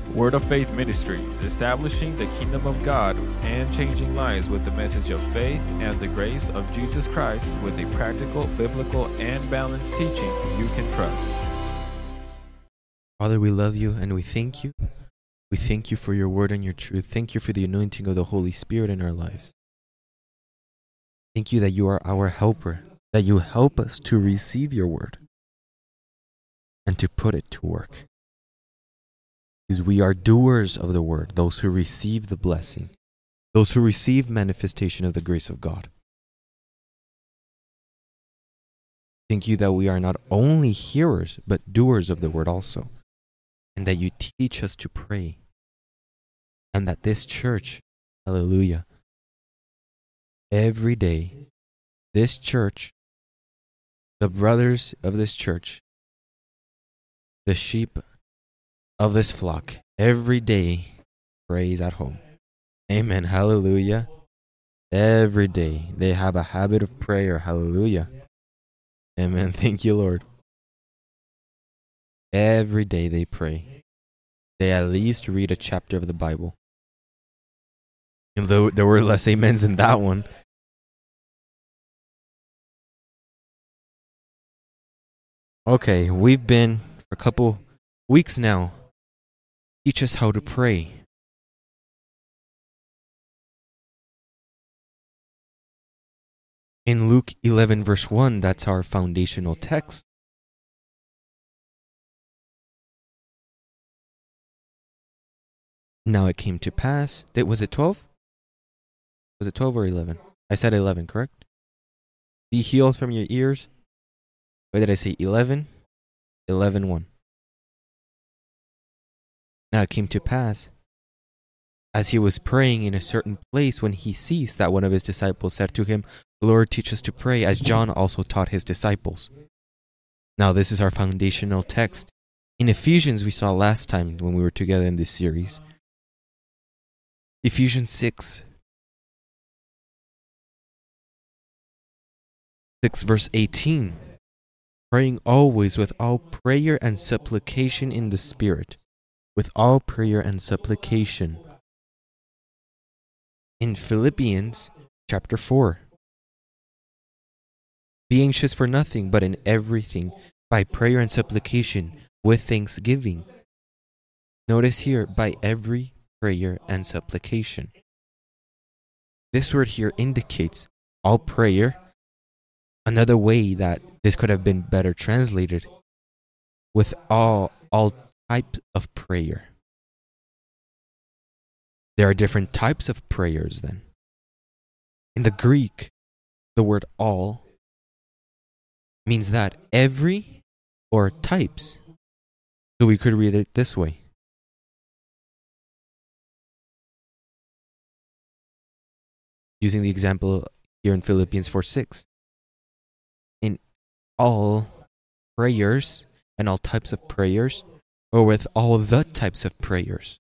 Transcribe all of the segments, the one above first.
Word of Faith Ministries, establishing the kingdom of God and changing lives with the message of faith and the grace of Jesus Christ with a practical, biblical, and balanced teaching you can trust. Father, we love you and we thank you. We thank you for your word and your truth. Thank you for the anointing of the Holy Spirit in our lives. Thank you that you are our helper, that you help us to receive your word and to put it to work. Because we are doers of the word, those who receive the blessing, those who receive manifestation of the grace of God. Thank you that we are not only hearers, but doers of the word also, and that you teach us to pray, and that this church, hallelujah, every day, this church, the brothers of this church, the sheep of this flock, every day prays at home. Amen. Hallelujah. Every day they have a habit of prayer. Hallelujah. Amen. Thank you, Lord. Every day they pray. They at least read a chapter of the Bible. And though there were less amens in that one. Okay, we've been for a couple weeks now. Teach us how to pray. In Luke 11 verse 1, that's our foundational text. Now it came to pass, was it 12? Was it 12 or 11? I said 11, correct? Be healed from your ears. Why did I say 11? 11:1. Now it came to pass, as he was praying in a certain place, when he ceased, that one of his disciples said to him, Lord, teach us to pray, as John also taught his disciples. Now this is our foundational text. In Ephesians, we saw last time when we were together in this series. Ephesians 6 verse 18. Praying always with all prayer and supplication in the Spirit. With all prayer and supplication. In Philippians chapter 4. Be anxious for nothing, but in everything, by prayer and supplication, with thanksgiving. Notice here, by every prayer and supplication. This word here indicates all prayer. Another way that this could have been better translated, with all types of prayer. There are different types of prayers then. In the Greek, the word all means that every or types. So we could read it this way. Using the example here in Philippians 4:6. In all prayers and all types of prayers, or with all the types of prayers.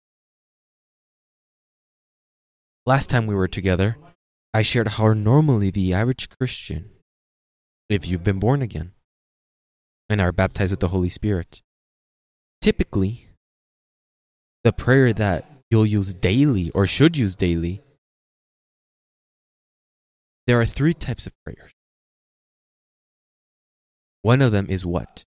Last time we were together, I shared how normally the average Christian, if you've been born again and are baptized with the Holy Spirit, typically, the prayer that you'll use daily or should use daily, there are 3 types of prayers. One of them is what?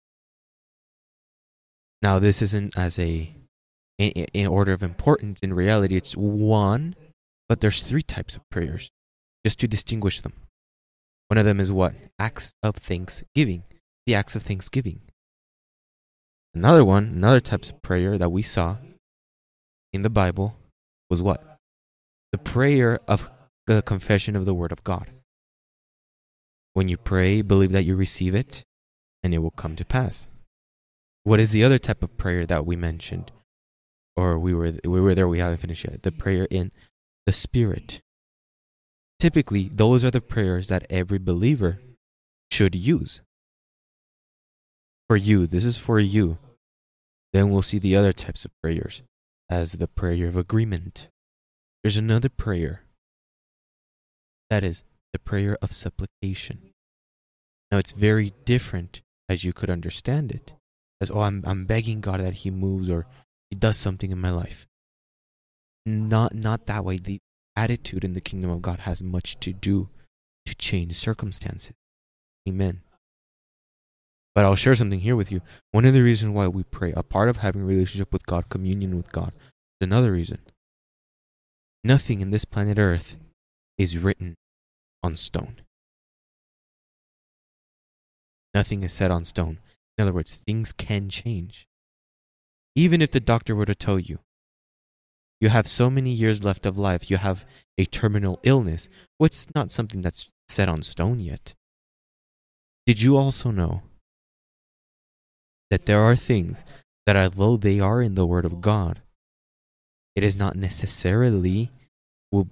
Now, this isn't as in order of importance. In reality, it's one, but there's 3 types of prayers, just to distinguish them. One of them is what? Acts of thanksgiving. The acts of thanksgiving. Another type of prayer that we saw in the Bible was what? The prayer of the confession of the Word of God. When you pray, believe that you receive it, and it will come to pass. What is the other type of prayer that we mentioned? Or we were there, we haven't finished yet. The prayer in the Spirit. Typically, those are the prayers that every believer should use. For you, this is for you. Then we'll see the other types of prayers as the prayer of agreement. There's another prayer. That is the prayer of supplication. Now it's very different as you could understand it. As, I'm begging God that He moves, or He does something in my life. Not that way. The attitude in the kingdom of God has much to do to change circumstances. Amen. But I'll share something here with you. One of the reasons why we pray, a part of having a relationship with God, communion with God, is another reason. Nothing in this planet Earth is written on stone. Nothing is set on stone. In other words, things can change. Even if the doctor were to tell you, you have so many years left of life, you have a terminal illness, well, it's not something that's set on stone yet. Did you also know that there are things that, although they are in the Word of God, it is not necessarily will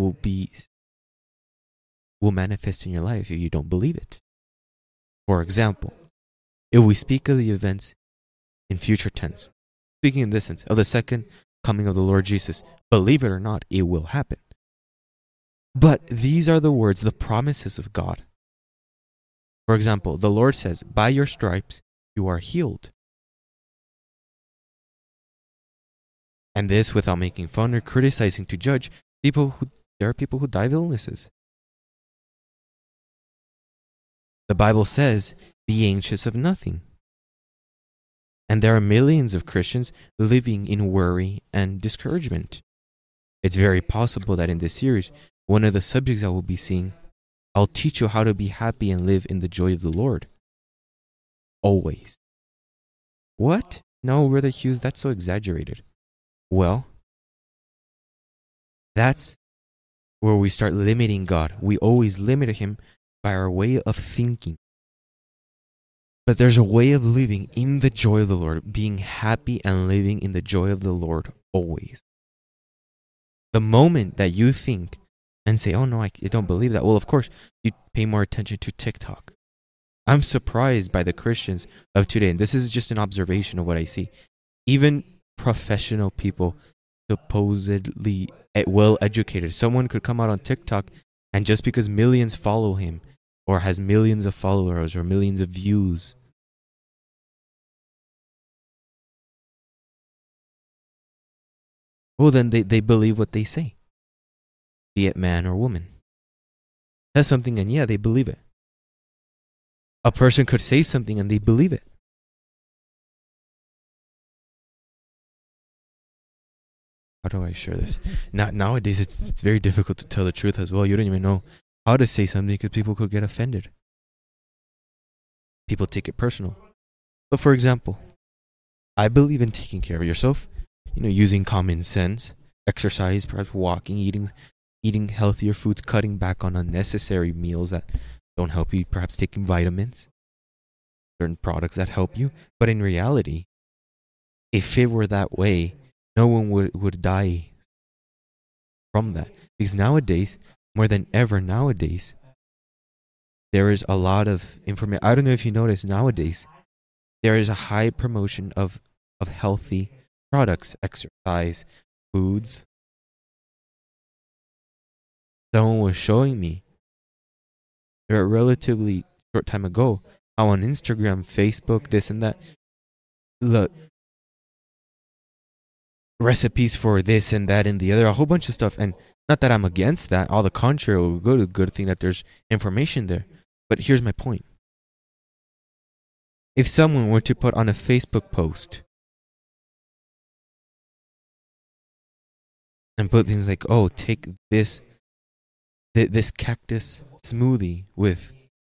manifest in your life if you don't believe it? For example, if we speak of the events in future tense, speaking in this sense of the second coming of the Lord Jesus, believe it or not, it will happen. But these are the words, the promises of God. For example, the Lord says, by your stripes you are healed. And this without making fun or criticizing to judge there are people who die of illnesses. The Bible says, be anxious of nothing. And there are millions of Christians living in worry and discouragement. It's very possible that in this series, one of the subjects I will be seeing, I'll teach you how to be happy and live in the joy of the Lord. Always. What? No, Brother Hughes, that's so exaggerated. Well, that's where we start limiting God. We always limit Him by our way of thinking. But there's a way of living in the joy of the Lord, being happy and living in the joy of the Lord always. The moment that you think and say, oh no, I don't believe that, well, of course, you pay more attention to TikTok. I'm surprised by the Christians of today, and this is just an observation of what I see. Even professional people, supposedly well-educated, someone could come out on TikTok, and just because millions follow him, or has millions of followers, or millions of views, well, then they believe what they say, be it man or woman. Says something, and yeah, they believe it. A person could say something, and they believe it. How do I share this? Nowadays, it's very difficult to tell the truth as well. You don't even know how to say something because people could get offended. People take it personal. But for example, I believe in taking care of yourself, using common sense, exercise, perhaps walking, eating healthier foods, cutting back on unnecessary meals that don't help you, perhaps taking vitamins, certain products that help you. But in reality, if it were that way, no one would die from that. Because nowadays, more than ever nowadays, there is a lot of information. I don't know if you notice nowadays, there is a high promotion of healthy products, exercise, foods. Someone was showing me a relatively short time ago how on Instagram, Facebook, this and that, look, recipes for this and that and the other, a whole bunch of stuff. And not that I'm against that, all the contrary, good thing that there's information there. But here's my point. If someone were to put on a Facebook post and put things like, oh, take this cactus smoothie with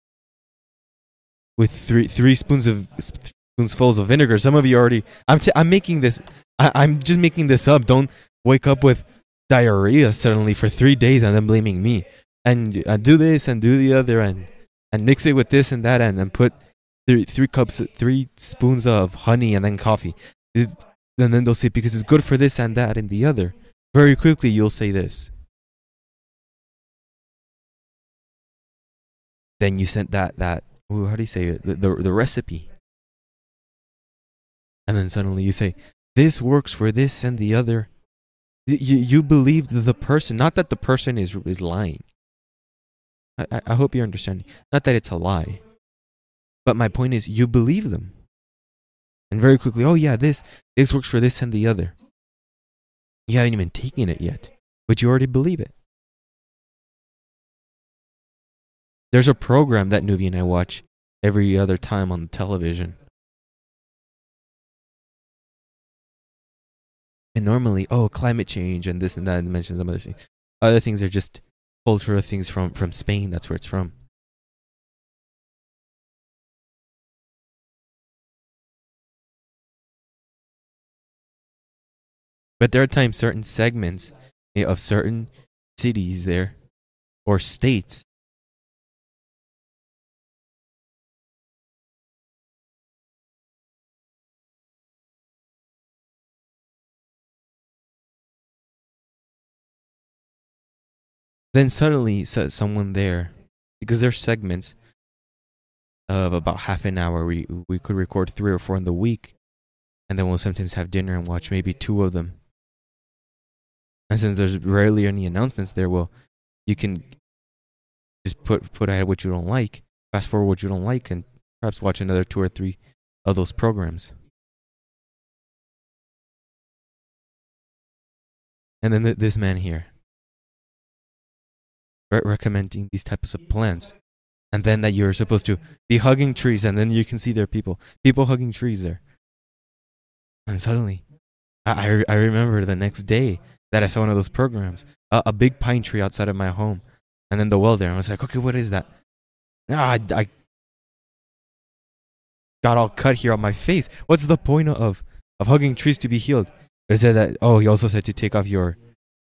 three spoonfuls of vinegar. Some of you already, I'm making this, I'm just making this up. Don't wake up with diarrhea suddenly for 3 days and then blaming me. And do this and do the other and mix it with this and that and then put 3 spoons of honey and then coffee. And then they'll say, because it's good for this and that and the other. Very quickly, you'll say this. Then you sent that how do you say it? The recipe. And then suddenly you say, this works for this and the other. You believe the person, not that the person is lying. I hope you're understanding. Not that it's a lie. But my point is, you believe them. And very quickly, oh yeah, this works for this and the other. You haven't even taken it yet, but you already believe it. There's a program that Nuvi and I watch every other time on the television. And normally, climate change and this and that, and mentions some other things. Other things are just cultural things from Spain. That's where it's from. But there are times certain segments of certain cities there or states then suddenly someone there, because there's segments of about half an hour, we could record 3 or 4 in the week, and then we'll sometimes have dinner and watch maybe 2 of them. And since there's rarely any announcements there, well, you can just put ahead what you don't like, fast forward what you don't like, and perhaps watch another 2 or 3 of those programs. And then this man here recommending these types of plants, and then that you're supposed to be hugging trees, and then you can see there are people hugging trees there. And suddenly, I remember the next day that I saw one of those programs, a big pine tree outside of my home, and then the well there. I was like, okay, what is that? I got all cut here on my face. What's the point of hugging trees to be healed? They said that, he also said to take off your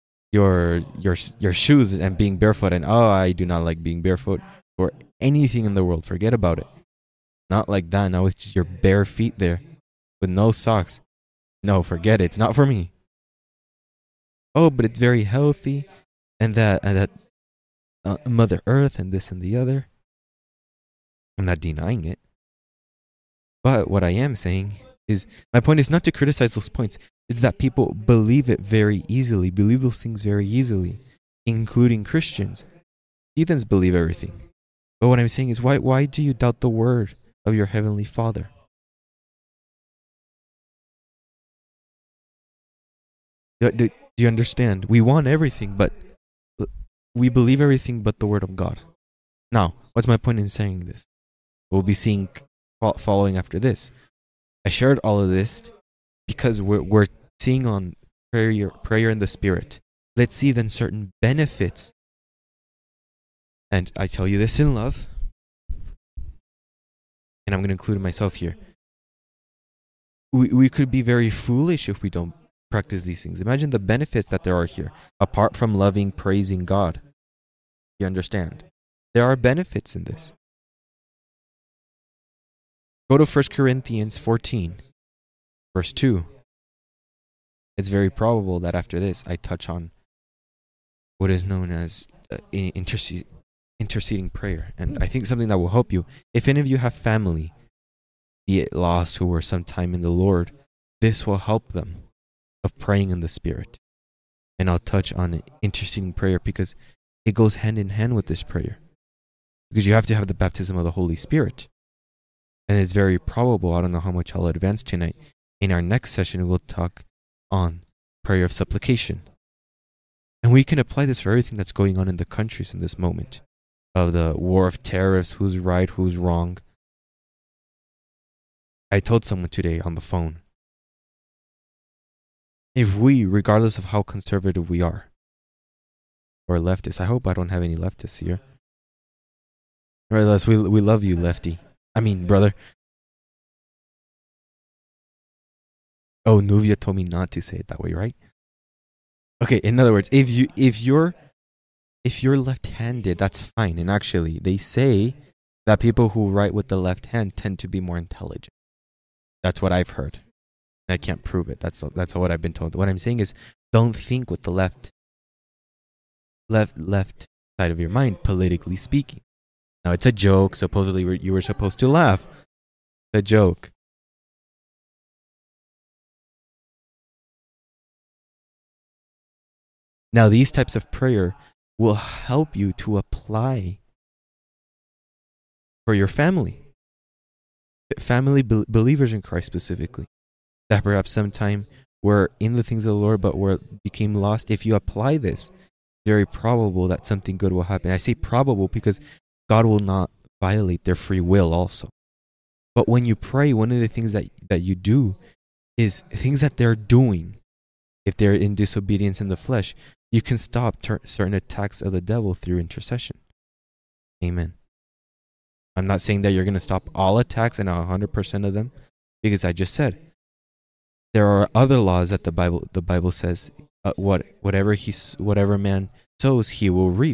shoes and being barefoot. And I do not like being barefoot or anything in the world. Forget about it. Not like that. Now it's just your bare feet there with no socks. No, forget it. It's not for me. But it's very healthy, and that Mother Earth and this and the other. I'm not denying it. But what I am saying is, my point is not to criticize those points. It's that people believe it very easily, believe those things very easily, including Christians. Heathens believe everything. But what I'm saying is, why do you doubt the word of your Heavenly Father? Do you understand? We want everything, but we believe everything but the word of God. Now, what's my point in saying this? We'll be seeing following after this. I shared all of this because we're seeing on prayer in the Spirit. Let's see then certain benefits. And I tell you this in love, and I'm going to include myself here. We could be very foolish if we don't practice these things. Imagine the benefits that there are here, apart from loving, praising God. You understand? There are benefits in this. Go to 1 Corinthians 14, verse 2. It's very probable that after this I touch on what is known as interceding prayer. And I think something that will help you. If any of you have family, be it lost who are sometime in the Lord, this will help them of praying in the Spirit. And I'll touch on interceding prayer because it goes hand in hand with this prayer. Because you have to have the baptism of the Holy Spirit. And it's very probable, I don't know how much I'll advance tonight, in our next session we'll talk on prayer of supplication. And we can apply this for everything that's going on in the countries in this moment. Of the war of tariffs, who's right, who's wrong. I told someone today on the phone, if we, regardless of how conservative we are, or leftists, I hope I don't have any leftists here. All right, Les, we love you, lefty. Brother. Oh, Nuvia told me not to say it that way, right? Okay, in other words, if you're left-handed, that's fine. And actually, they say that people who write with the left hand tend to be more intelligent. That's what I've heard. I can't prove it. That's what I've been told. What I'm saying is, don't think with the left side of your mind, politically speaking. Now, it's a joke. Supposedly, you were supposed to laugh. A joke. Now, these types of prayer will help you to apply for your family. family believers in Christ specifically, that perhaps sometime were in the things of the Lord but became lost. If you apply this, very probable that something good will happen. I say probable because God will not violate their free will also. But when you pray, one of the things that you do is things that they're doing. If they're in disobedience in the flesh, you can stop certain attacks of the devil through intercession. Amen. I'm not saying that you're going to stop all attacks and 100% of them, because I just said there are other laws that the Bible says whatever man sows, he will reap.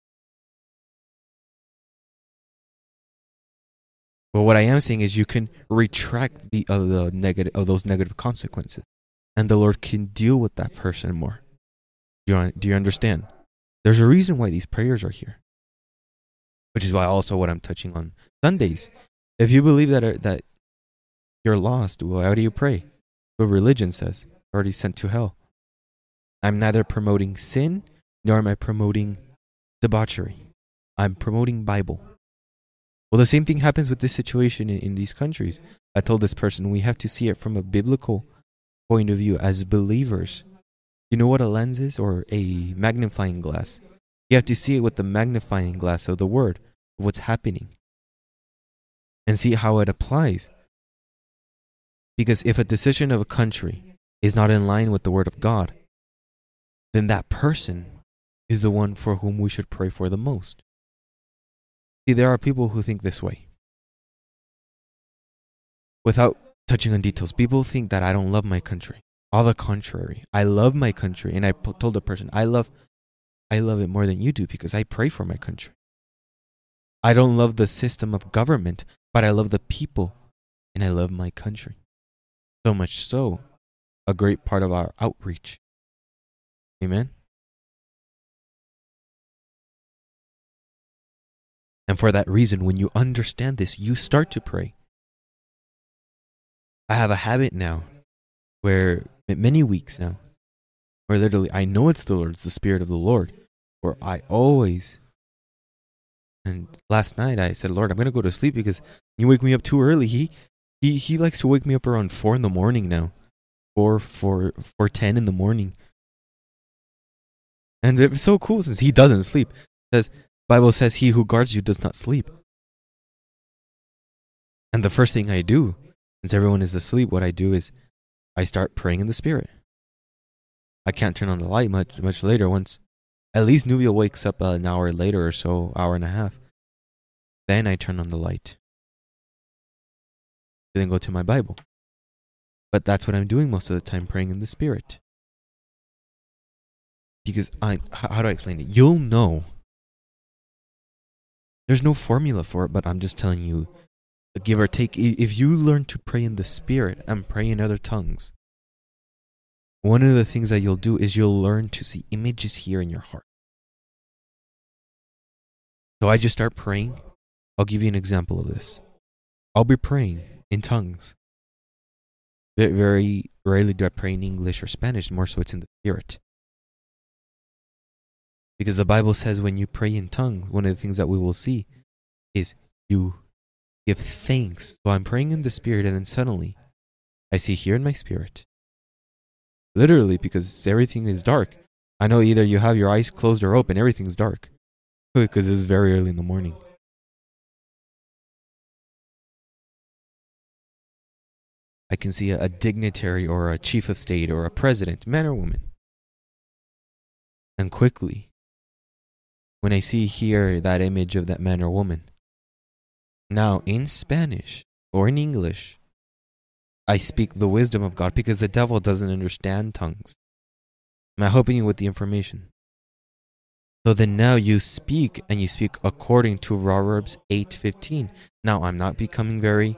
But what I am saying is you can retract those negative consequences, and the Lord can deal with that person more. Do you understand? There's a reason why these prayers are here, which is why also what I'm touching on Sundays. If you believe that you're lost, why do you pray? What religion says, already sent to hell. I'm neither promoting sin, nor am I promoting debauchery. I'm promoting Bible. Well, the same thing happens with this situation in these countries. I told this person we have to see it from a biblical point of view as believers. You know what a lens is, or a magnifying glass? You have to see it with the magnifying glass of the word, of what's happening, and see how it applies. Because if a decision of a country is not in line with the word of God, then that person is the one for whom we should pray for the most. See, there are people who think this way. Without touching on details, people think that I don't love my country. All the contrary. I love my country, and I told the person, I love it more than you do because I pray for my country. I don't love the system of government, but I love the people, and I love my country. So much so, a great part of our outreach. Amen? And for that reason, when you understand this, you start to pray. I have a habit now where, many weeks now, where literally I know it's the Lord, it's the Spirit of the Lord, where I always, and last night I said, Lord, I'm going to go to sleep because you wake me up too early. He likes to wake me up around 4 in the morning now, 4:10 in the morning. And it's so cool since he doesn't sleep. Bible says he who guards you does not sleep. And the first thing I do, since everyone is asleep, what I do is I start praying in the Spirit. I can't turn on the light much later. Once at least Nubia wakes up an hour later or so, hour and a half, then I turn on the light. Then go to my Bible. But that's what I'm doing most of the time, praying in the Spirit. Because how do I explain it? You'll know. There's no formula for it, but I'm just telling you, give or take, if you learn to pray in the Spirit and pray in other tongues, one of the things that you'll do is you'll learn to see images here in your heart. So I just start praying. I'll give you an example of this. I'll be praying in tongues. Very rarely do I pray in English or Spanish, more so it's in the Spirit. Because the Bible says when you pray in tongues, one of the things that we will see is you give thanks. So I'm praying in the Spirit, and then suddenly I see here in my spirit. Literally, because everything is dark. I know either you have your eyes closed or open, everything's dark. Because it's very early in the morning. I can see a dignitary or a chief of state or a president, man or woman. And quickly, when I see here that image of that man or woman, now in Spanish or in English, I speak the wisdom of God because the devil doesn't understand tongues. I'm helping you with the information. So then now you speak, and you speak according to Proverbs 8:15. Now I'm not becoming very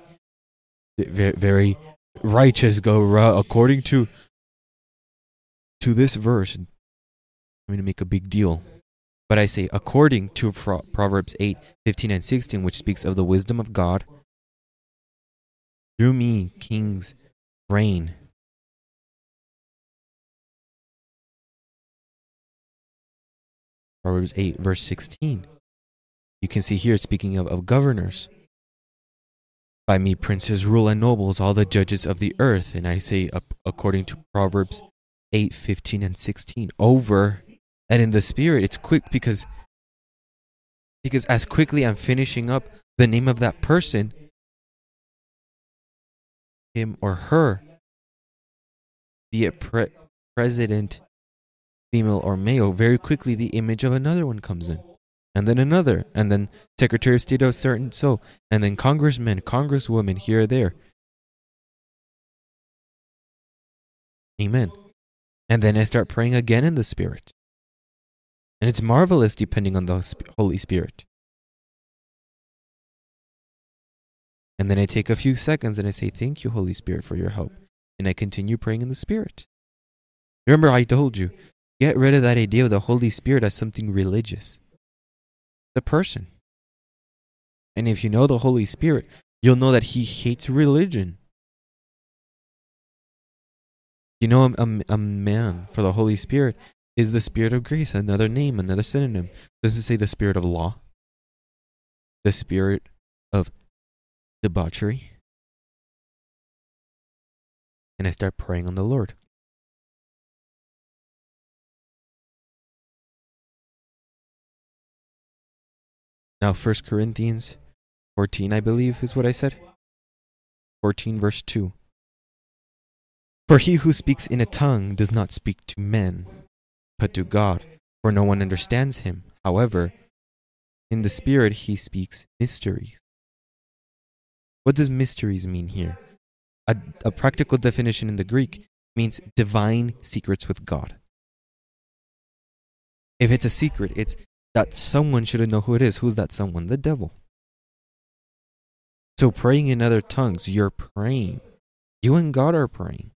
righteous, according to this verse. I'm going to make a big deal. But I say, according to Proverbs 8:15 and 16, which speaks of the wisdom of God, through me kings reign. Proverbs 8, verse 16. You can see here, speaking of governors. By me princes rule and nobles, all the judges of the earth. And I say, according to Proverbs 8, 15, and 16, over. And in the spirit, it's quick because as quickly I'm finishing up the name of that person, him or her, be it president, female or male, very quickly the image of another one comes in. And then another, and then Secretary of State of certain so, and then congressmen, congresswomen here or there. Amen. And then I start praying again in the Spirit. And it's marvelous depending on the Holy Spirit. And then I take a few seconds and I say, thank you, Holy Spirit, for your help. And I continue praying in the Spirit. Remember, I told you, get rid of that idea of the Holy Spirit as something religious. The person. And if you know the Holy Spirit, you'll know that he hates religion. You know, a man for the Holy Spirit is the Spirit of grace, another name, another synonym. Does it say the Spirit of law? The Spirit of debauchery? And I start praying on the Lord. Now 1 Corinthians 14, I believe, is what I said. 14 verse 2. For he who speaks in a tongue does not speak to men, but to God, for no one understands him. However, in the Spirit he speaks mysteries. What does mysteries mean here? A practical definition in the Greek means divine secrets with God. If it's a secret, it's that someone shouldn't know who it is. Who's that someone? The devil. So praying in other tongues, you're praying. You and God are praying.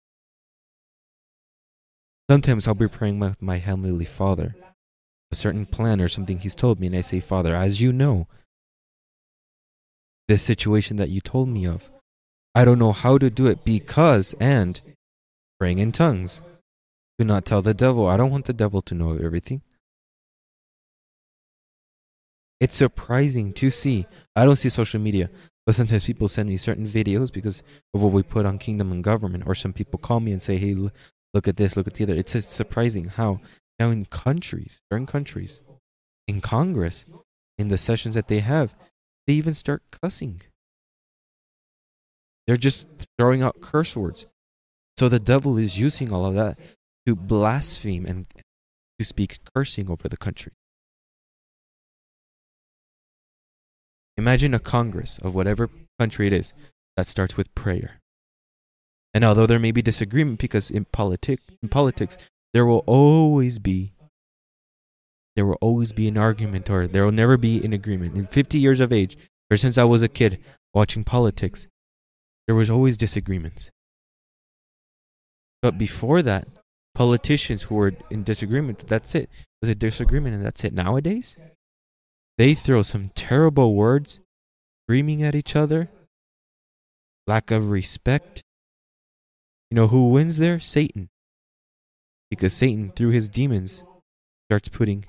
Sometimes I'll be praying with my Heavenly Father, a certain plan or something He's told me, and I say, Father, as you know, this situation that you told me of, I don't know how to do it because, and praying in tongues. Do not tell the devil. I don't want the devil to know everything. It's surprising to see. I don't see social media, but sometimes people send me certain videos because of what we put on Kingdom and Government, or some people call me and say, hey, look at this, look at the other. It's surprising how now in certain countries, in Congress, in the sessions that they have, they even start cussing. They're just throwing out curse words. So the devil is using all of that to blaspheme and to speak cursing over the country. Imagine a Congress of whatever country it is that starts with prayer. And although there may be disagreement, because in politics, there will always be an argument, or there will never be an agreement. In 50 years of age, or since I was a kid watching politics, there was always disagreements. But before that, politicians who were in disagreement, that's it. It was a disagreement and that's it. Nowadays, they throw some terrible words, screaming at each other, lack of respect. You know who wins there? Satan. Because Satan, through his demons, starts putting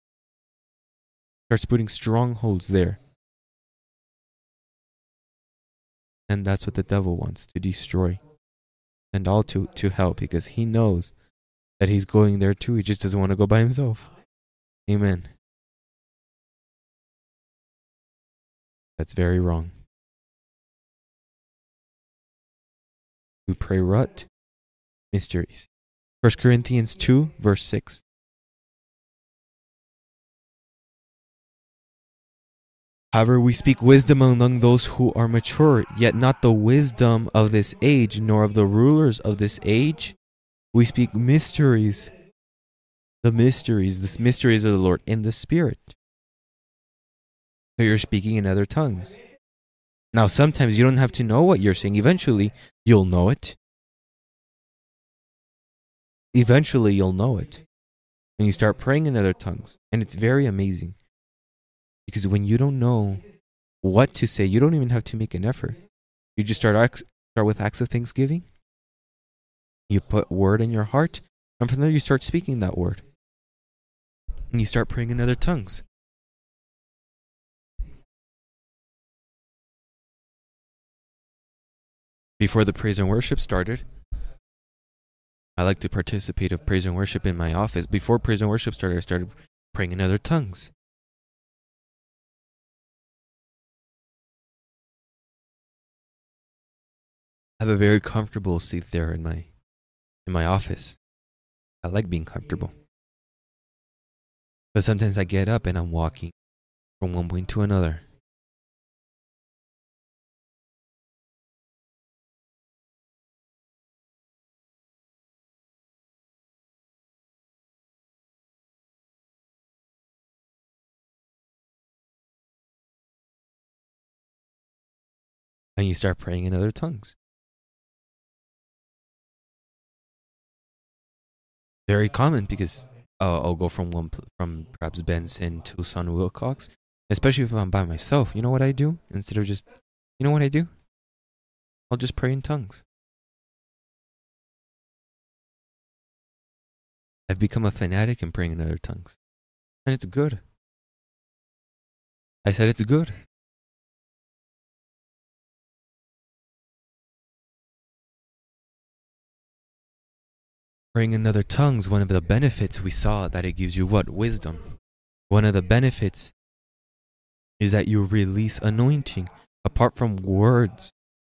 strongholds there. And that's what the devil wants, to destroy. And all to hell, because he knows that he's going there too. He just doesn't want to go by himself. Amen. That's very wrong. We pray what? Mysteries. 1 Corinthians 2, verse 6. However, we speak wisdom among those who are mature, yet not the wisdom of this age, nor of the rulers of this age. We speak mysteries. The mysteries of the Lord in the Spirit. So you're speaking in other tongues. Now, sometimes you don't have to know what you're saying. Eventually, you'll know it. Eventually, you'll know it. And you start praying in other tongues. And it's very amazing. Because when you don't know what to say, you don't even have to make an effort. You just start with acts of thanksgiving. You put word in your heart. And from there, you start speaking that word. And you start praying in other tongues. Before the praise and worship started, I like to participate of praise and worship in my office. Before praise and worship started, I started praying in other tongues. I have a very comfortable seat there in my office. I like being comfortable. But sometimes I get up and I'm walking from one point to another. And you start praying in other tongues. Very common because I'll go from perhaps Benson to Tucson Wilcox, especially if I'm by myself. You know what I do? Instead of just, you know what I do? I'll just pray in tongues. I've become a fanatic in praying in other tongues. And it's good. I said it's good. Praying in other tongues, one of the benefits we saw that it gives you what? Wisdom. One of the benefits is that you release anointing apart from words.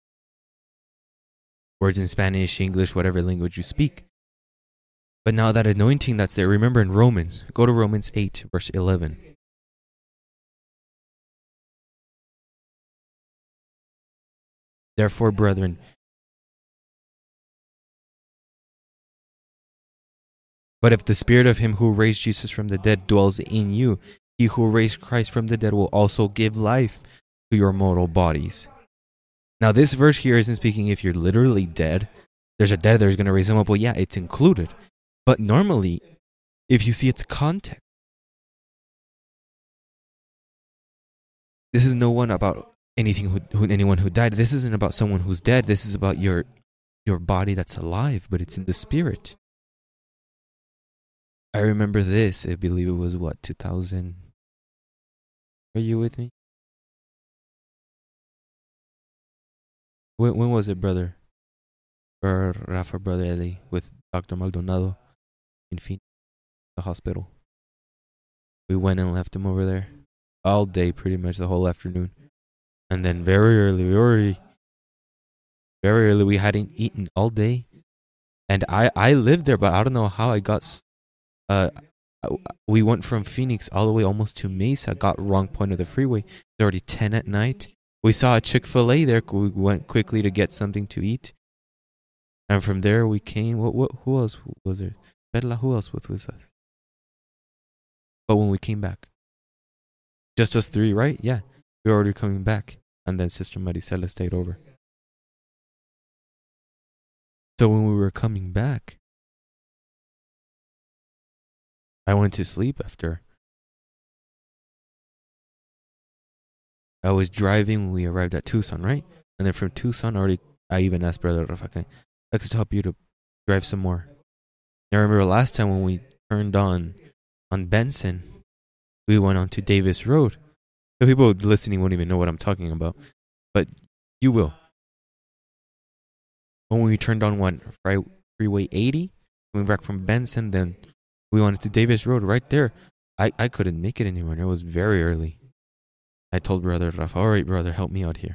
Words in Spanish, English, whatever language you speak. But now that anointing that's there, remember in Romans, go to Romans 8, verse 11. Therefore, brethren, but if the spirit of him who raised Jesus from the dead dwells in you, he who raised Christ from the dead will also give life to your mortal bodies. Now, this verse here isn't speaking if you're literally dead. There's a dead there's going to raise him up. Well, yeah, it's included. But normally, if you see its context, this is no one about anyone who died. This isn't about someone who's dead. This is about your body that's alive, but it's in the spirit. I remember this. I believe it was what, 2000? Are you with me? When was it, brother? Or Rafa, brother Eli, with Dr. Maldonado in Phoenix, the hospital. We went and left him over there all day, pretty much the whole afternoon. And then very early, we hadn't eaten all day. And I lived there, but I don't know how I got. We went from Phoenix all the way almost to Mesa. Got wrong point of the freeway. It's already 10 at night. We saw a Chick-fil-A there. We went quickly to get something to eat. And from there we came. Who else was there? Perla, who else was with us? But when we came back, just us three, right? Yeah, we were already coming back. And then Sister Maricela stayed over. So when we were coming back, I went to sleep after. I was driving when we arrived at Tucson, right? And then from Tucson, I even asked Brother Rafa, I could help you to drive some more. I remember last time when we turned on Benson, we went on to Davis Road. The people listening won't even know what I'm talking about, but you will. When we turned on Freeway 80, coming back from Benson, then we went to Davis Road right there. I couldn't make it anymore. It was very early. I told Brother Rafa, all right, brother, help me out here.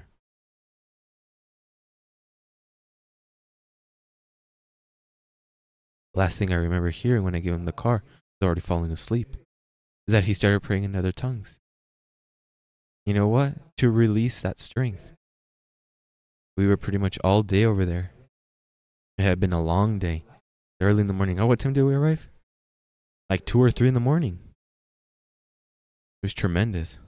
Last thing I remember hearing when I gave him the car, he was already falling asleep, is that he started praying in other tongues. You know what? To release that strength. We were pretty much all day over there. It had been a long day. Early in the morning. Oh, what time did we arrive? Like 2 or 3 in the morning. It was tremendous.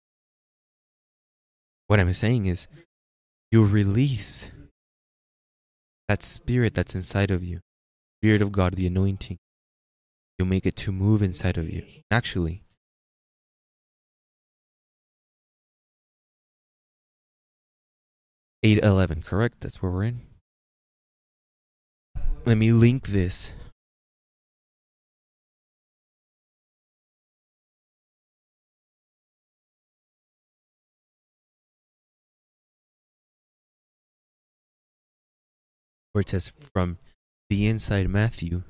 What I'm saying is, you release that spirit that's inside of you. Spirit of God, the anointing. You make it to move inside of you. Actually, 8:11, correct? That's where we're in. Let me link this where it says, from the inside, Matthew,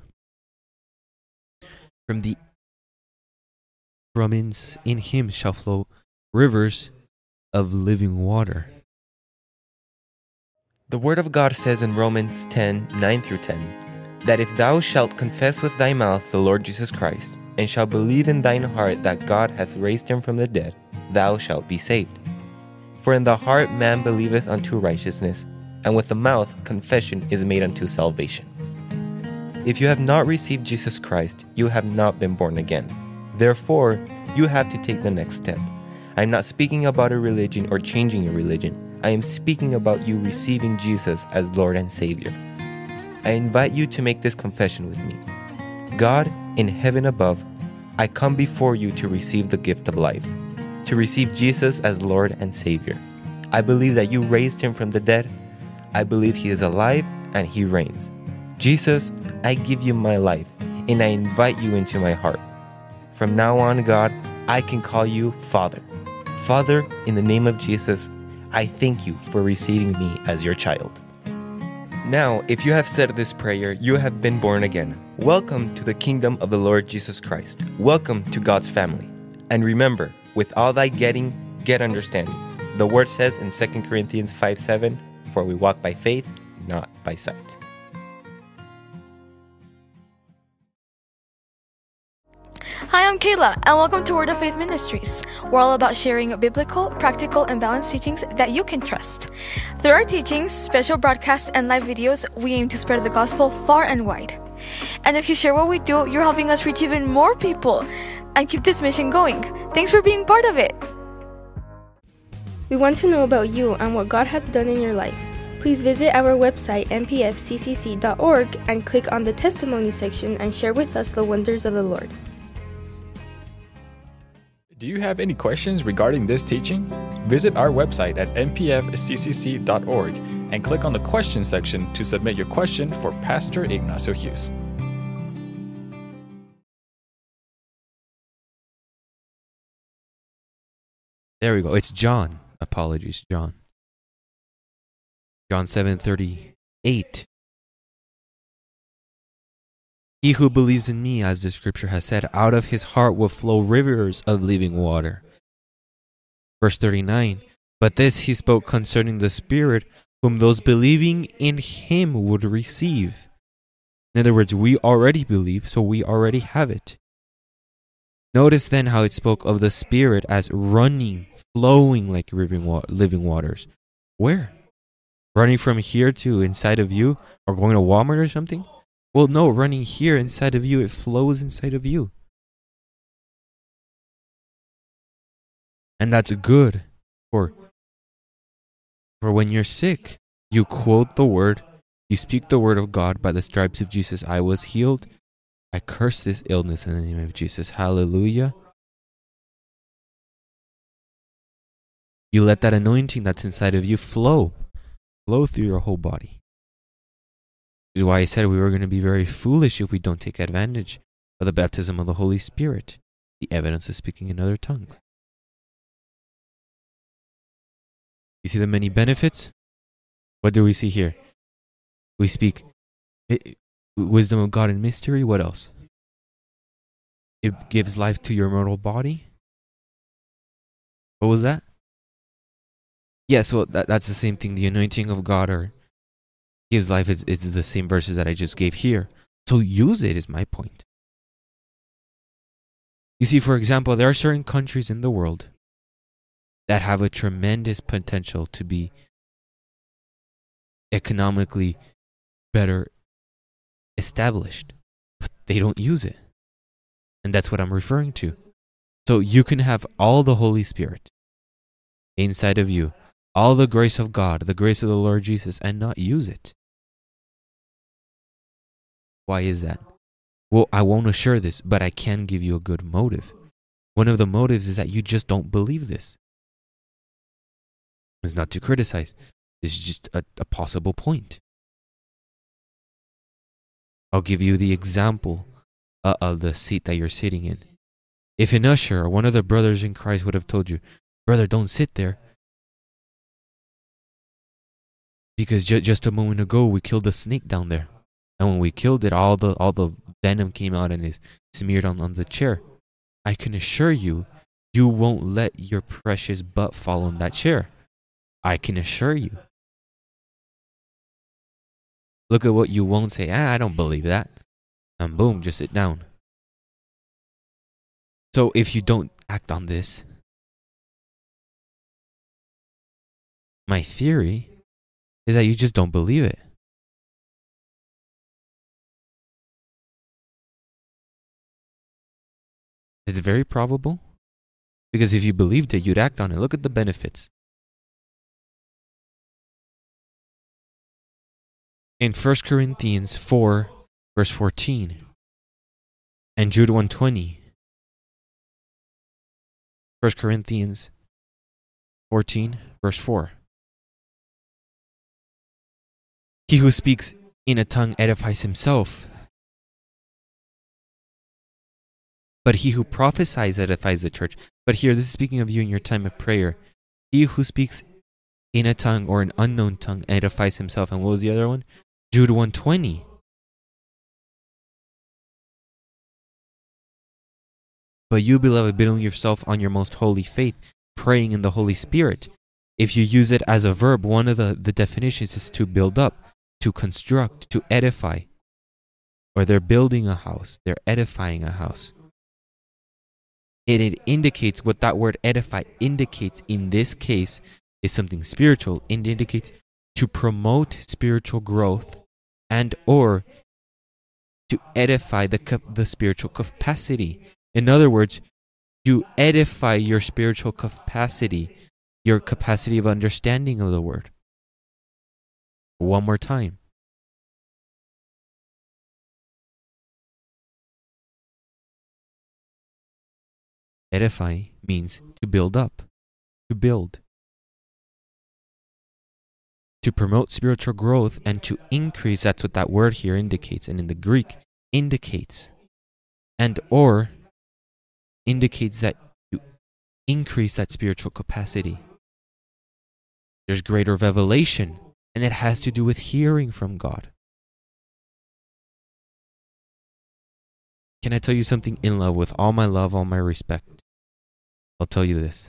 in him shall flow rivers of living water. The Word of God says in Romans 10:9-10, that if thou shalt confess with thy mouth the Lord Jesus Christ, and shalt believe in thine heart that God hath raised him from the dead, thou shalt be saved. For in the heart man believeth unto righteousness, and with the mouth confession is made unto salvation. If you have not received Jesus Christ, you have not been born again. Therefore, you have to take the next step. I am not speaking about a religion or changing your religion. I am speaking about you receiving Jesus as Lord and Savior. I invite you to make this confession with me. God, in heaven above, I come before you to receive the gift of life, to receive Jesus as Lord and Savior. I believe that you raised him from the dead. I believe he is alive and he reigns. Jesus, I give you my life, and I invite you into my heart. From now on, God, I can call you Father. Father, in the name of Jesus, I thank you for receiving me as your child. Now, if you have said this prayer, you have been born again. Welcome to the kingdom of the Lord Jesus Christ. Welcome to God's family. And remember, with all thy getting, get understanding. The word says in 2 Corinthians 5:7, for we walk by faith, not by sight. Hi, I'm Kayla, and welcome to Word of Faith Ministries. We're all about sharing biblical, practical, and balanced teachings that you can trust. Through our teachings, special broadcasts, and live videos, we aim to spread the gospel far and wide. And if you share what we do, you're helping us reach even more people and keep this mission going. Thanks for being part of it. We want to know about you and what God has done in your life. Please visit our website, mpfccc.org, and click on the testimony section and share with us the wonders of the Lord. Do you have any questions regarding this teaching? Visit our website at mpfccc.org and click on the question section to submit your question for Pastor Ignacio Hughes. There we go. It's John. Apologies, John. John 7:38. He who believes in me, as the scripture has said, out of his heart will flow rivers of living water. Verse 39. But this he spoke concerning the Spirit, whom those believing in him would receive. In other words, we already believe, so we already have it. Notice then how it spoke of the Spirit as running, flowing like living waters. Where? Running from here to inside of you, or going to Walmart or something? Well, no, running here inside of you, it flows inside of you. And that's good for when you're sick. You quote the word, you speak the word of God, by the stripes of Jesus I was healed. I curse this illness in the name of Jesus. Hallelujah. You let that anointing that's inside of you flow through your whole body. This is why I said we were going to be very foolish if we don't take advantage of the baptism of the Holy Spirit, the evidence of speaking in other tongues. You see the many benefits? What do we see here? We speak wisdom of God in mystery. What else? It gives life to your mortal body. What was that? Yes, well, that's the same thing. The anointing of God or gives life. It's the same verses that I just gave here. So use it is my point. You see, for example, there are certain countries in the world that have a tremendous potential to be economically better established, but they don't use it. And that's what I'm referring to. So you can have all the Holy Spirit inside of you, all the grace of God, the grace of the Lord Jesus, and not use it. Why is that? Well, I won't assure this, but I can give you a good motive. One of the motives is that you just don't believe this. It's not to criticize. It's just a possible point. I'll give you the example of the seat that you're sitting in. If an usher or one of the brothers in Christ would have told you, brother, don't sit there, Because just a moment ago, we killed a snake down there. And when we killed it, all the venom came out and is smeared on the chair. I can assure you, you won't let your precious butt fall on that chair. I can assure you. Look at what you won't say. I don't believe that. And boom, just sit down. So if you don't act on this, my theory is that you just don't believe it. It's very probable. Because if you believed it, you'd act on it. Look at the benefits. In 1 Corinthians 4, verse 14, and Jude 1:20, 1 Corinthians 14, verse 4. He who speaks in a tongue edifies himself, but he who prophesies edifies the church. But here, this is speaking of you in your time of prayer. He who speaks in a tongue or an unknown tongue edifies himself. And what was the other one? Jude 1:20. But you, beloved, building yourself on your most holy faith, praying in the Holy Spirit. If you use it as a verb, one of the definitions is to build up, to construct, to edify. Or they're building a house, they're edifying a house. It indicates what that word edify indicates in this case is something spiritual. It indicates to promote spiritual growth and or to edify the spiritual capacity. In other words, you edify your spiritual capacity, your capacity of understanding of the word. One more time. Edify means to build up, to build, to promote spiritual growth and to increase. That's what that word here indicates. And in the Greek, indicates and or indicates that you increase that spiritual capacity. There's greater revelation, and it has to do with hearing from God. Can I tell you something in love, with all my love, all my respect? I'll tell you this.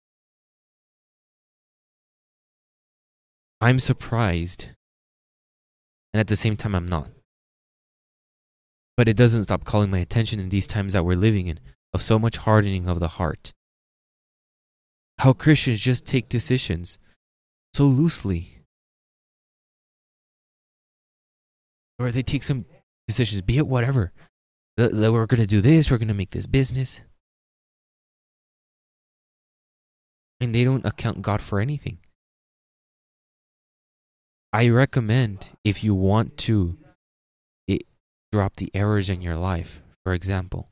I'm surprised, and at the same time I'm not. But it doesn't stop calling my attention in these times that we're living in, of so much hardening of the heart. How Christians just take decisions so loosely. Or they take some decisions, be it whatever. We're going to do this, we're going to make this business. And they don't account God for anything. I recommend, if you want to drop the errors in your life, for example,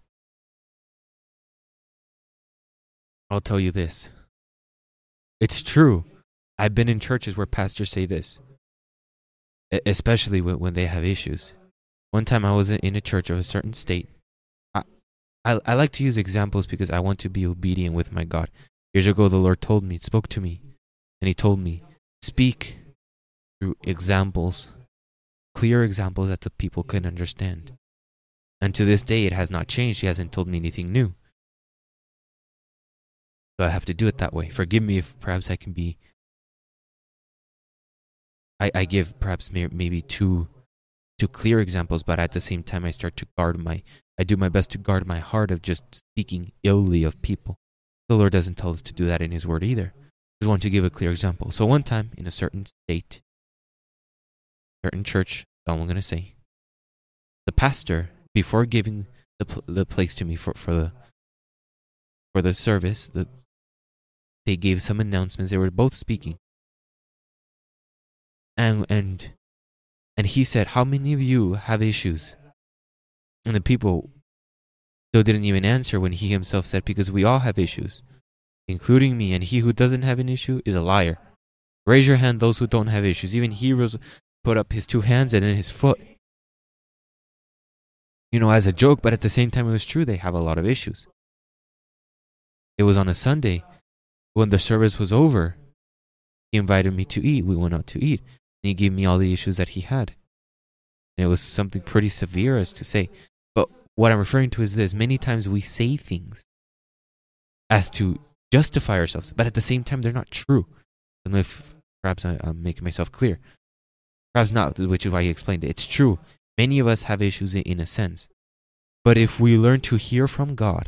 I'll tell you this. It's true. I've been in churches where pastors say this, especially when they have issues. One time I was in a church of a certain state. I like to use examples because I want to be obedient with my God. Years ago, the Lord spoke to me, and He told me, speak through examples, clear examples that the people can understand. And to this day, it has not changed. He hasn't told me anything new. So I have to do it that way. Forgive me if perhaps I can be... I give perhaps maybe too clear examples, but at the same time, I do my best to guard my heart of just speaking illy of people. The Lord doesn't tell us to do that in His Word either. I just want to give a clear example. So one time, in a certain state, certain church, that's all I'm going to say, the pastor, before giving the place to me for the service, they gave some announcements. They were both speaking. And he said, how many of you have issues? And the people still didn't even answer when he himself said, because we all have issues, including me, and he who doesn't have an issue is a liar. Raise your hand, those who don't have issues. Even he put up his 2 hands and then his foot. As a joke, but at the same time it was true. They have a lot of issues. It was on a Sunday. When the service was over, he invited me to eat. We went out to eat. And he gave me all the issues that he had. And it was something pretty severe as to say. But what I'm referring to is this. Many times we say things as to justify ourselves, but at the same time, they're not true. I don't know if perhaps I'm making myself clear. Perhaps not, which is why he explained it. It's true. Many of us have issues in a sense. But if we learn to hear from God,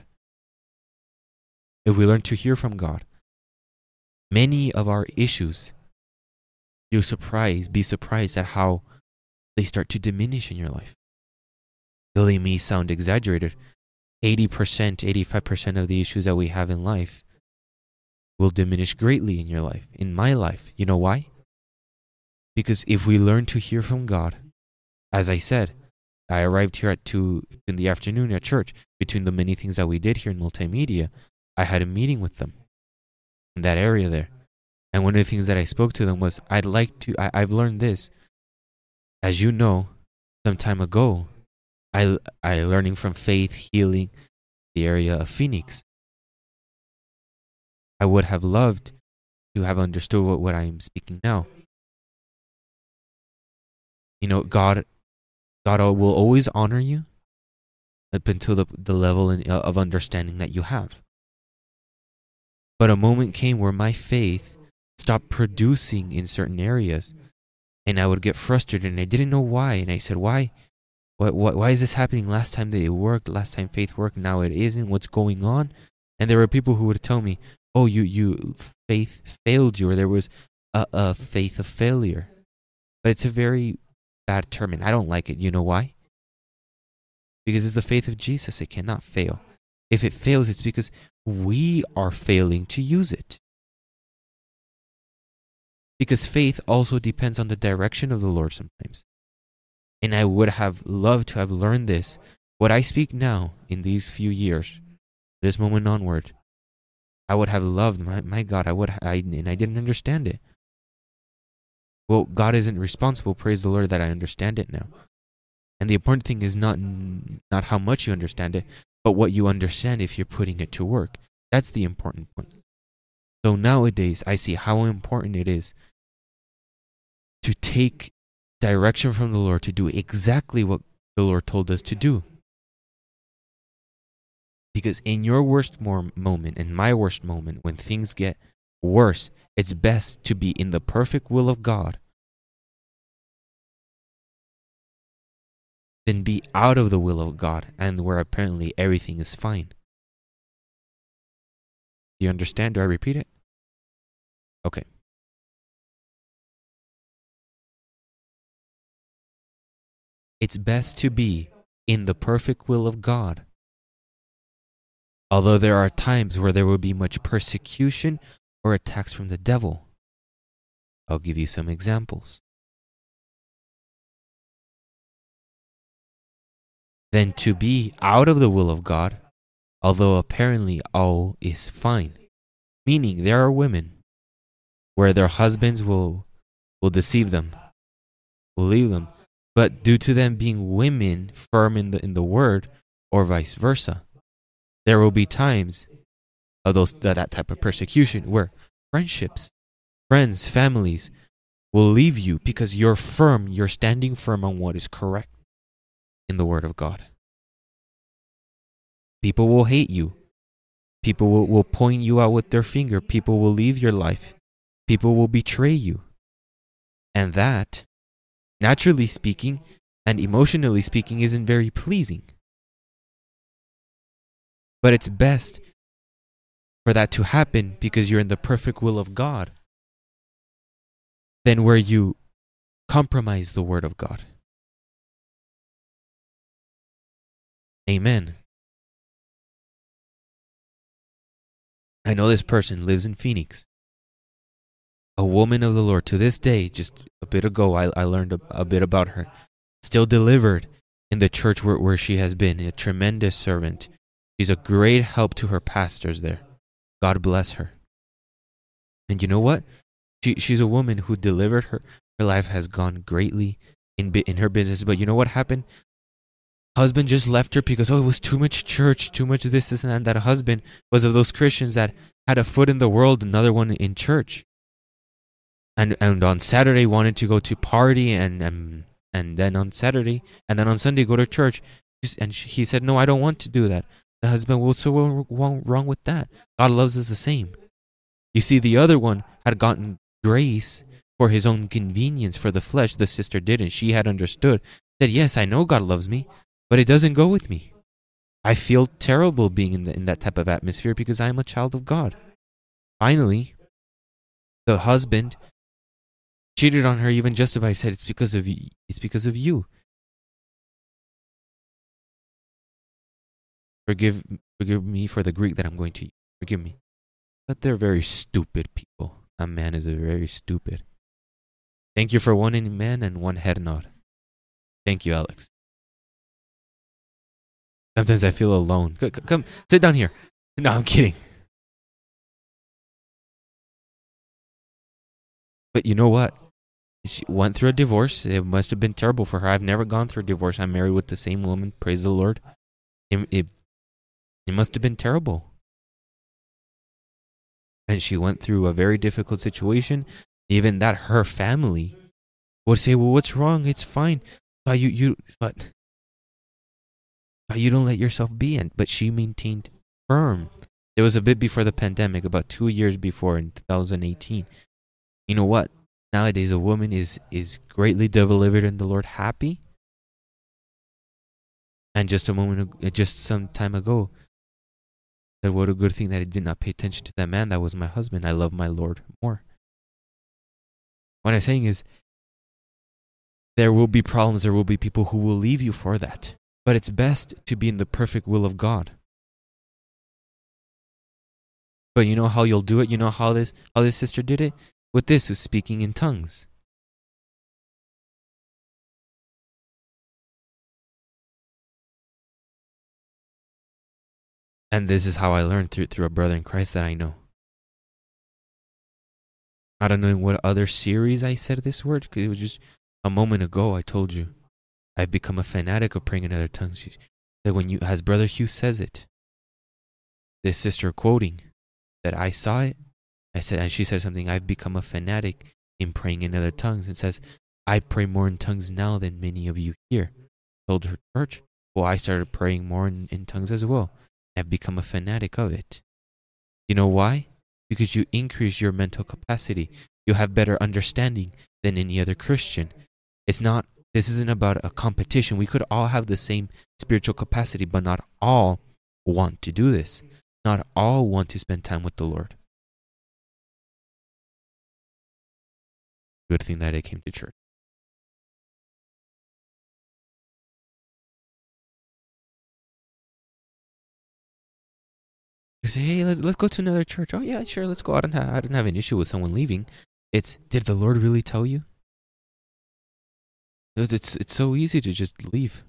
many of our issues, you'll be surprised at how they start to diminish in your life. Though they may sound exaggerated, 80%, 85% of the issues that we have in life will diminish greatly in your life, in my life. You know why? Because if we learn to hear from God, as I said, I arrived here at 2 in the afternoon at church. Between the many things that we did here in multimedia, I had a meeting with them in that area there. And one of the things that I spoke to them was, I've learned this. As you know, some time ago, I learning from Faith Healing, the area of Phoenix. I would have loved to have understood what I'm speaking now. You know, God will always honor you up until the level of understanding that you have. But a moment came where my faith stopped producing in certain areas, and I would get frustrated, and I didn't know why. And I said, why? Why is this happening? Last time it worked, last time faith worked, now it isn't. What's going on? And there were people who would tell me, oh, you faith failed you, or there was a faith of failure. But it's a very bad term, and I don't like it. You know why? Because it's the faith of Jesus. It cannot fail. If it fails, it's because we are failing to use it. Because faith also depends on the direction of the Lord sometimes. And I would have loved to have learned this. What I speak now in these few years, this moment onward, I would have loved, my God, and I didn't understand it. Well, God isn't responsible. Praise the Lord that I understand it now. And the important thing is not how much you understand it, but what you understand if you're putting it to work. That's the important point. So nowadays, I see how important it is to take direction from the Lord to do exactly what the Lord told us to do. Because in your worst moment, and my worst moment, when things get worse, it's best to be in the perfect will of God than be out of the will of God and where apparently everything is fine. Do you understand? Do I repeat it? Okay. It's best to be in the perfect will of God. Although there are times where there will be much persecution or attacks from the devil. I'll give you some examples. Then to be out of the will of God, although apparently all is fine. Meaning there are women where their husbands will deceive them, will leave them. But due to them being women firm in the word, or vice versa, there will be times of that type of persecution where friendships, friends, families will leave you because you're firm, you're standing firm on what is correct in the Word of God. People will hate you. People will point you out with their finger. People will leave your life. People will betray you. And that, naturally speaking and emotionally speaking, isn't very pleasing. But it's best for that to happen because you're in the perfect will of God than where you compromise the Word of God. Amen. I know this person lives in Phoenix. A woman of the Lord. To this day, just a bit ago, I learned a bit about her. Still delivered in the church where she has been. A tremendous servant. She's a great help to her pastors there. God bless her. And you know what? She's a woman who delivered her. Her life has gone greatly in her business. But you know what happened? Husband just left her because, it was too much church, too much this, and that. Husband was of those Christians that had a foot in the world, another one in church. and on Saturday wanted to go to party and then on Saturday and then on Sunday go to church. He said, no, I don't want to do that. The husband, what's so wrong with that? God loves us the same. You see, the other one had gotten grace for his own convenience for the flesh. The sister didn't. She had understood that, yes, I know God loves me, but it doesn't go with me. I feel terrible being in that type of atmosphere because I am a child of God. Finally, the husband cheated on her, even justified. He said, it's because of you. It's because of you. Forgive me for the Greek that I'm going to use. Forgive me. But they're very stupid people. That man is very stupid. Thank you for one amen and one head nod. Thank you, Alex. Sometimes I feel alone. Come, sit down here. No, I'm kidding. But you know what? She went through a divorce. It must have been terrible for her. I've never gone through a divorce. I'm married with the same woman. Praise the Lord. It must have been terrible. And she went through a very difficult situation. Even that her family would say, well, what's wrong? It's fine. But you don't let yourself be in. But she maintained firm. It was a bit before the pandemic, about 2 years before in 2018. You know what? Nowadays, a woman is greatly delivered in the Lord, happy. And just some time ago, said, what a good thing that I did not pay attention to that man. That was my husband. I love my Lord more. What I'm saying is, there will be problems. There will be people who will leave you for that. But it's best to be in the perfect will of God. But you know how you'll do it? You know how this sister did it? With this, who's speaking in tongues. And this is how I learned through a brother in Christ that I know. I don't know in what other series I said this word, because it was just a moment ago I told you. I've become a fanatic of praying in other tongues. That when as Brother Hugh says it, this sister quoting, that I saw it, I said, and she said something, I've become a fanatic in praying in other tongues. It says, I pray more in tongues now than many of you here. Told her church, well, I started praying more in tongues as well. I've become a fanatic of it. You know why? Because you increase your mental capacity. You have better understanding than any other Christian. This isn't about a competition. We could all have the same spiritual capacity, but not all want to do this. Not all want to spend time with the Lord. Good thing that I came to church. You say, hey, let's go to another church. Oh yeah, sure, let's go. I didn't have an issue with someone leaving. Did the Lord really tell you? It's so easy to just leave.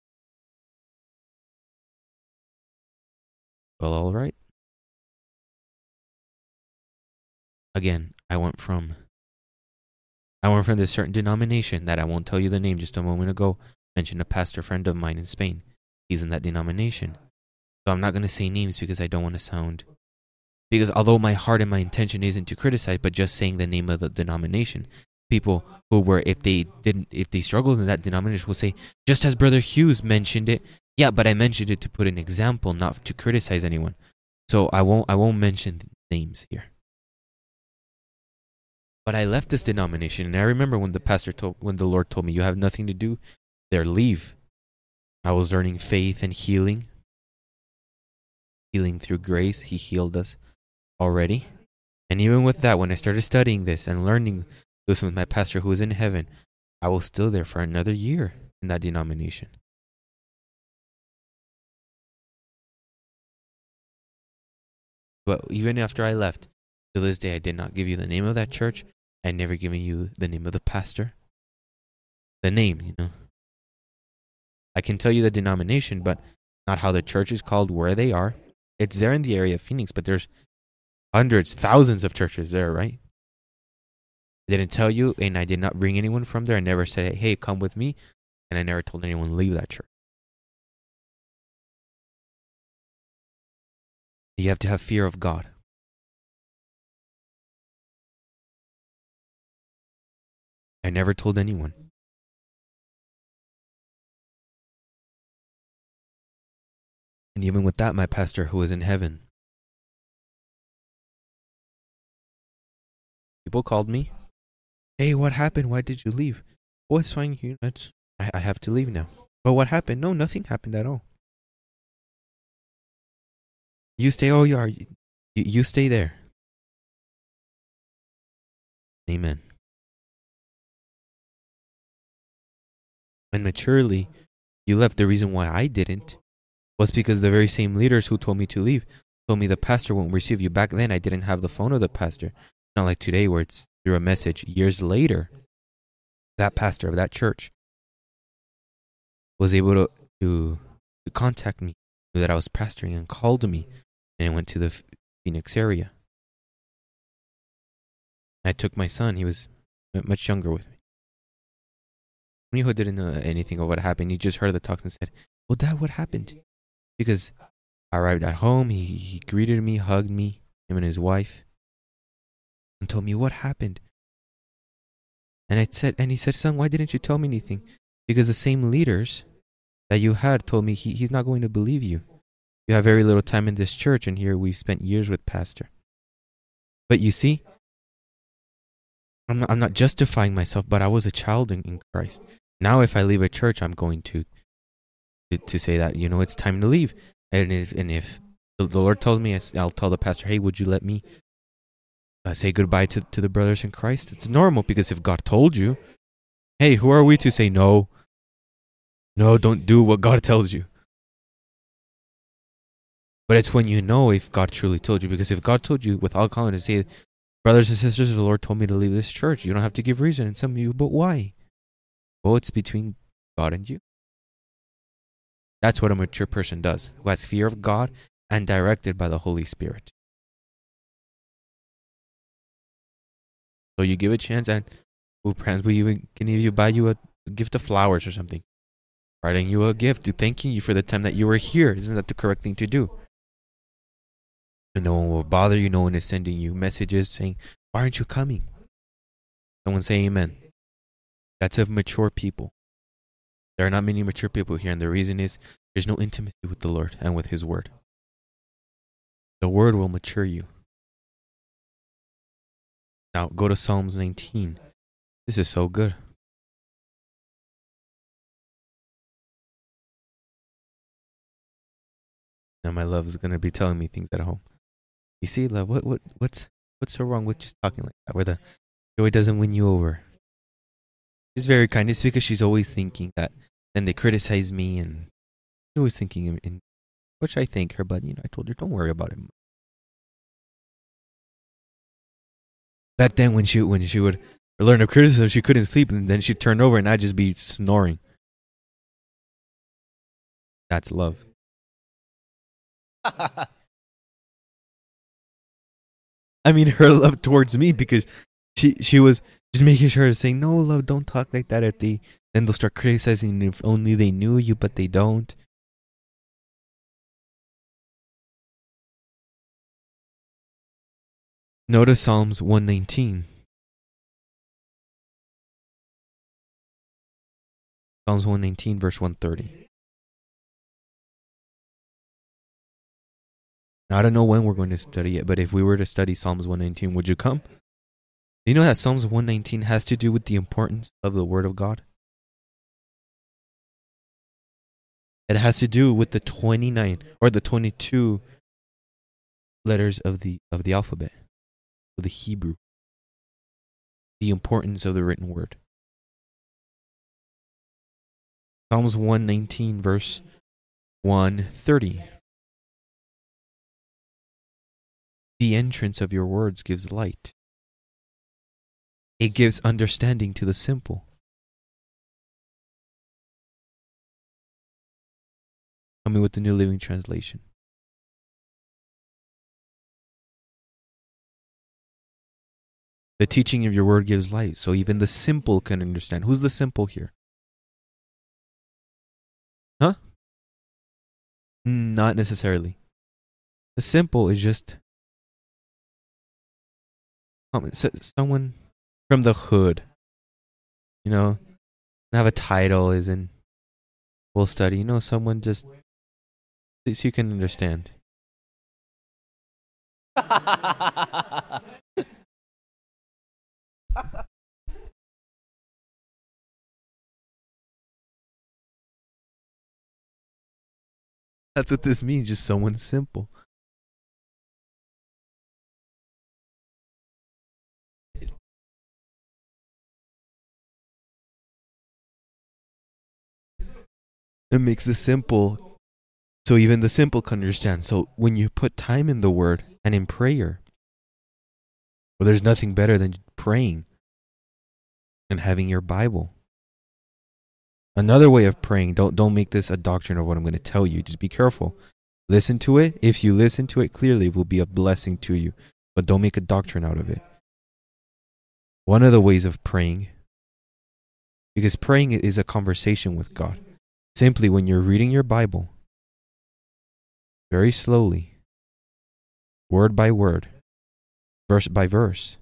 Well, all right. Again, I went from this certain denomination that I won't tell you the name. Just a moment ago, mentioned a pastor friend of mine in Spain. He's in that denomination. So I'm not going to say names because I don't want to sound... Because although my heart and my intention isn't to criticize, but just saying the name of the denomination, people who were, if they struggled in that denomination, will say, just as Brother Hughes mentioned it, yeah, but I mentioned it to put an example, not to criticize anyone. So I won't mention names here. But I left this denomination, and I remember when the Lord told me, you have nothing to do there, leave. I was learning faith and healing through grace. He healed us already. And even with that, when I started studying this and learning this with my pastor who is in heaven, I was still there for another year in that denomination. But even after I left, to this day, I did not give you the name of that church. I never given you the name of the pastor. The name, I can tell you the denomination, but not how the church is called, where they are. It's there in the area of Phoenix, but there's hundreds, thousands of churches there, right? I didn't tell you, and I did not bring anyone from there. I never said, hey, come with me. And I never told anyone to leave that church. You have to have fear of God. I never told anyone. And even with that, my pastor, who is in heaven, people called me. Hey, what happened? Why did you leave? Oh, it's fine. I have to leave now. But what happened? No, nothing happened at all. You stay. Oh, you are. You stay there. Amen. And maturely, you left. The reason why I didn't was because the very same leaders who told me to leave told me the pastor won't receive you. Back then, I didn't have the phone of the pastor. Not like today where it's through a message. Years later, that pastor of that church was able to contact me, knew that I was pastoring, and called me, and I went to the Phoenix area. I took my son. He was much younger with me. He didn't know anything of what happened. He just heard the talks and said, well, Dad, what happened? Because I arrived at home. He greeted me, hugged me, him and his wife, and told me what happened. And he said, son, why didn't you tell me anything? Because the same leaders that you had told me he's not going to believe you. You have very little time in this church, and here we've spent years with pastor. But you see, I'm not justifying myself, but I was a child in Christ. Now, if I leave a church, I'm going to say that, it's time to leave. And if the Lord tells me, I'll tell the pastor, hey, would you let me say goodbye to the brothers in Christ? It's normal, because if God told you, hey, who are we to say no? No, don't do what God tells you. But it's when you know if God truly told you. Because if God told you without calling to say, brothers and sisters, the Lord told me to leave this church, you don't have to give reason. And some of you, but why? Well, it's between God and you. That's what a mature person does, who has fear of God and directed by the Holy Spirit. So you give a chance, and perhaps we even can even buy you a gift of flowers or something. Writing you a gift to thanking you for the time that you were here. Isn't that the correct thing to do? And no one will bother you. No one is sending you messages saying, why aren't you coming? Someone say amen. That's of mature people. There are not many mature people here, and the reason is there's no intimacy with the Lord and with His Word. The Word will mature you. Now, go to Psalms 19. This is so good. Now my love is going to be telling me things at home. You see, love, what's so wrong with just talking like that, where the joy doesn't win you over? She's very kind. It's because she's always thinking that, and they criticize me, and she's always thinking, in which I thank her, but, I told her, don't worry about it. Back then, when she would learn of criticism, she couldn't sleep, and then she'd turn over, and I'd just be snoring. That's love. I mean, her love towards me, because she was just making sure to say, no, love, don't talk like that then they'll start criticizing, if only they knew you, but they don't. Notice Psalms 119. Psalms 119, verse 130. Now, I don't know when we're going to study it, but if we were to study Psalms 119, would you come? Do you know that Psalms 119 has to do with the importance of the Word of God? It has to do with the 29 or the 22 letters of the alphabet, of the Hebrew. The importance of the written word. Psalms 119, verse 130. The entrance of your words gives light. It gives understanding to the simple. Tell me with the New Living Translation. The teaching of your word gives light, so even the simple can understand. Who's the simple here? Huh? Not necessarily. The simple is just someone from the hood. have a title is in full study. Someone just, so you can understand. That's what this means, just someone simple. It makes the simple, so even the simple can understand. So when you put time in the word and in prayer, well, there's nothing better than praying and having your Bible. Another way of praying, don't make this a doctrine of what I'm going to tell you. Just be careful. Listen to it. If you listen to it clearly, it will be a blessing to you. But don't make a doctrine out of it. One of the ways of praying, because praying is a conversation with God. Simply when you're reading your Bible, very slowly, word by word, verse by verse,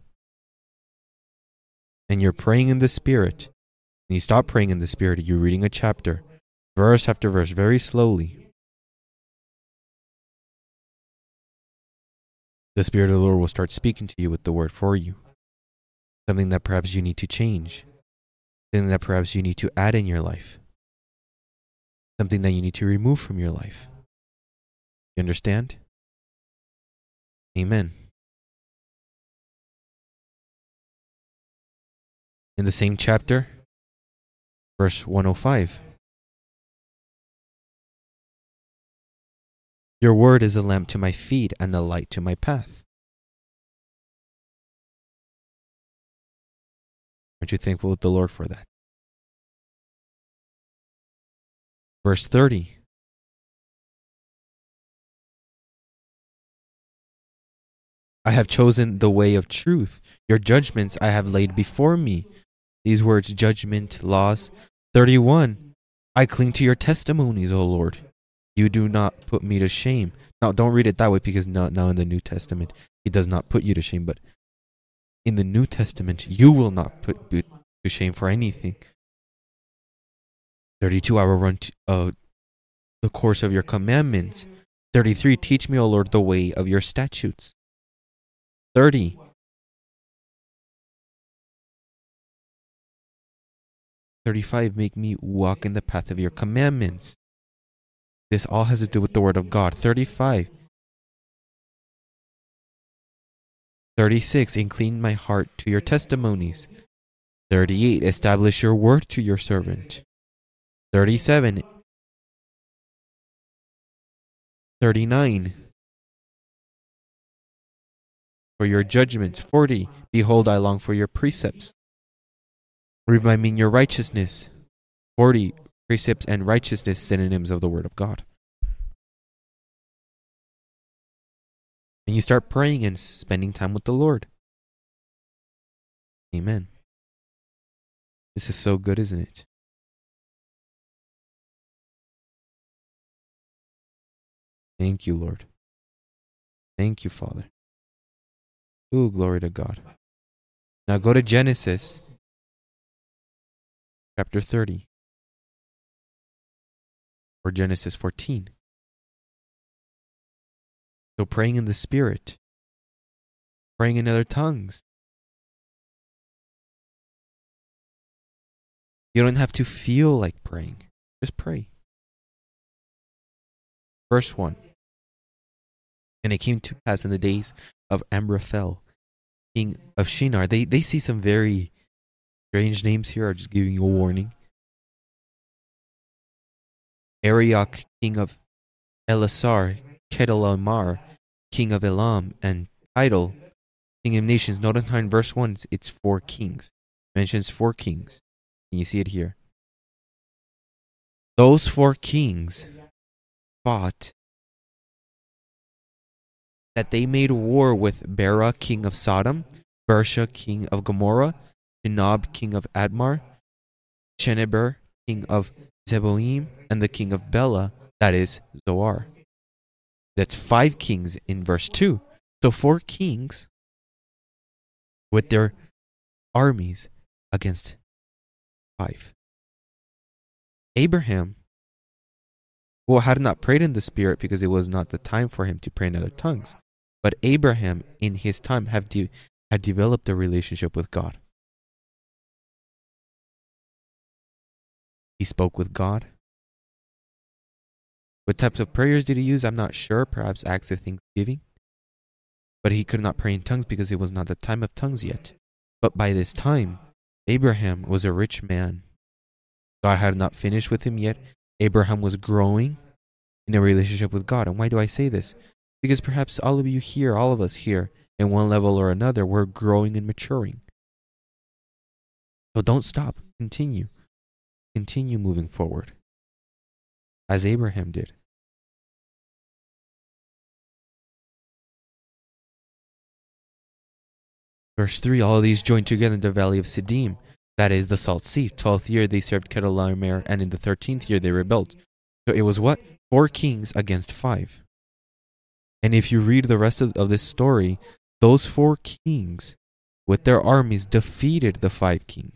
and you're praying in the Spirit, and you stop praying in the Spirit, you're reading a chapter, verse after verse, very slowly. The Spirit of the Lord will start speaking to you with the word for you. Something that perhaps you need to change. Something that perhaps you need to add in your life. Something that you need to remove from your life. You understand? Amen. In the same chapter, verse 105. Your word is a lamp to my feet and a light to my path. Aren't you thankful with the Lord for that? Verse 30. I have chosen the way of truth. Your judgments I have laid before me. These words, judgment, laws. 31. I cling to your testimonies, O Lord. You do not put me to shame. Now, don't read it that way because now in the New Testament, He does not put you to shame. But in the New Testament, you will not put to shame for anything. 32. I will run the course of your commandments. 33. Teach me, O Lord, the way of your statutes. 30. Make me walk in the path of your commandments. This all has to do with the word of God. 35. 36. Incline my heart to your testimonies. 38. Establish your word to your servant. 37. 39. For your judgments. 40. Behold, I long for your precepts. Remind me in your righteousness. 40. Precepts and righteousness, synonyms of the word of God. And you start praying and spending time with the Lord. Amen. This is so good, isn't it? Thank you, Lord. Thank you, Father. Ooh, glory to God. Now go to Genesis chapter 30. Or Genesis 14. So praying in the Spirit. Praying in other tongues. You don't have to feel like praying. Just pray. Verse 1. And it came to pass in the days of Amraphel, king of Shinar. They see some very strange names here. I'm just giving you a warning. Arioch, king of Elasar, Kedalaomar, king of Elam, and Tidal, king of nations. Notice how in verse 1 it's 4 kings. It mentions 4 kings. Can you see it here? Those 4 kings fought, that they made war with Bera, king of Sodom, Bersha, king of Gomorrah, Shenob, king of Admar, Sheneber, king of Zeboim, and the king of Bela, that is Zoar. That's 5 kings in verse 2. So 4 kings with their armies against 5. Abraham, had not prayed in the Spirit because it was not the time for him to pray in other tongues. But Abraham, in his time, had developed a relationship with God. He spoke with God. What types of prayers did he use? I'm not sure. Perhaps acts of thanksgiving. But he could not pray in tongues because it was not the time of tongues yet. But by this time, Abraham was a rich man. God had not finished with him yet. Abraham was growing in a relationship with God. And why do I say this? Because perhaps all of you here, all of us here, in one level or another, we're growing and maturing. So don't stop. Continue. Continue moving forward. As Abraham did. Verse 3, all of these joined together in the valley of Siddim, that is the Salt Sea. 12th year they served Chedorlaomer, and in the 13th year they rebelled. So it was what? 4 kings against 5. And if you read the rest of this story, those 4 kings with their armies defeated the 5 kings.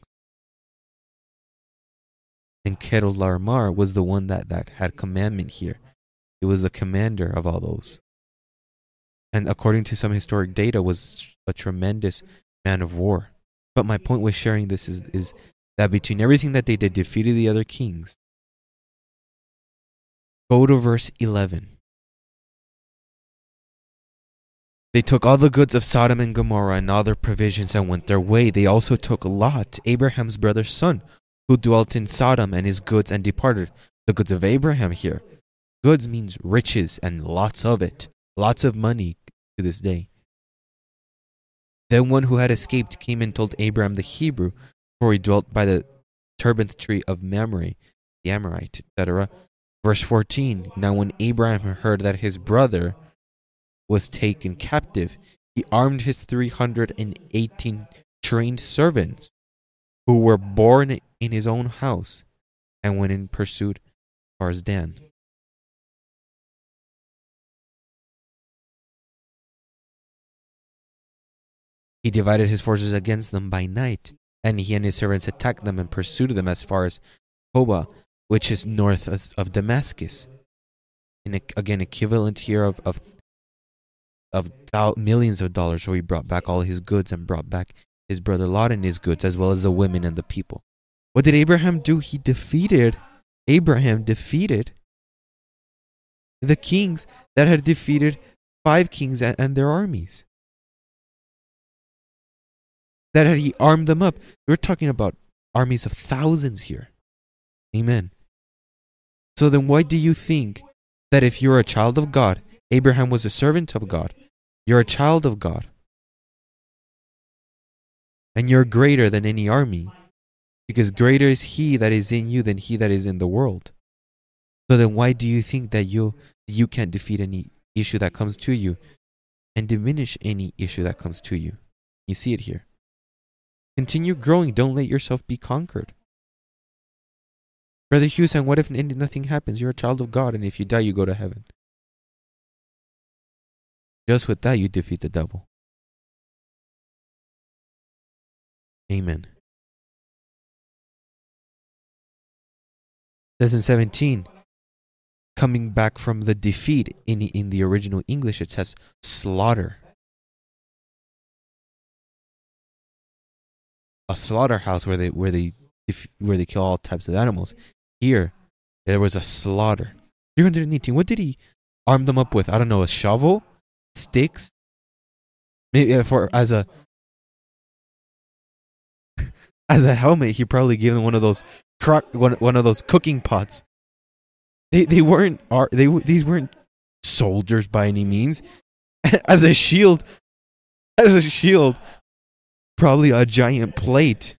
And Chedorlaomer was the one that had commandment here. He was the commander of all those. And according to some historic data, was a tremendous man of war. But my point with sharing this is that between everything that they did, defeated the other kings. Go to verse 11. They took all the goods of Sodom and Gomorrah and all their provisions and went their way. They also took Lot, Abraham's brother's son, who dwelt in Sodom, and his goods, and departed. The goods of Abraham here. Goods means riches and lots of it. Lots of money to this day. Then one who had escaped came and told Abraham the Hebrew, for he dwelt by the terebinth tree of Mamre, the Amorite, etc. Verse 14, now when Abraham heard that his brother was taken captive, he armed his 318 trained servants, who were born in his own house, and went in pursuit as far as Dan. He divided his forces against them by night, and he and his servants attacked them and pursued them as far as Hobah, which is north of Damascus. And again, equivalent here of millions of dollars. So he brought back all his goods and brought back his brother Lot and his goods, as well as the women and the people. What did Abraham do? Abraham defeated the kings that had defeated 5 kings and their armies. That had he armed them up. We're talking about armies of thousands here. Amen. So then why do you think that if you're a child of God, Abraham was a servant of God, you're a child of God, and you're greater than any army, because greater is he that is in you than he that is in the world. So then why do you think that you can't defeat any issue that comes to you and diminish any issue that comes to you? You see it here. Continue growing. Don't let yourself be conquered. Brother Hughes, and what if nothing happens? You're a child of God, and if you die, you go to heaven. Just with that, you defeat the devil. Amen. It says in 17, coming back from the defeat, in the original English, it says slaughter. A slaughterhouse where they kill all types of animals. Here, there was a slaughter. 318. What did he arm them up with? I don't know. A shovel, sticks, maybe as a helmet. He probably gave them one of those cooking pots. These weren't soldiers by any means. As a shield, probably a giant plate.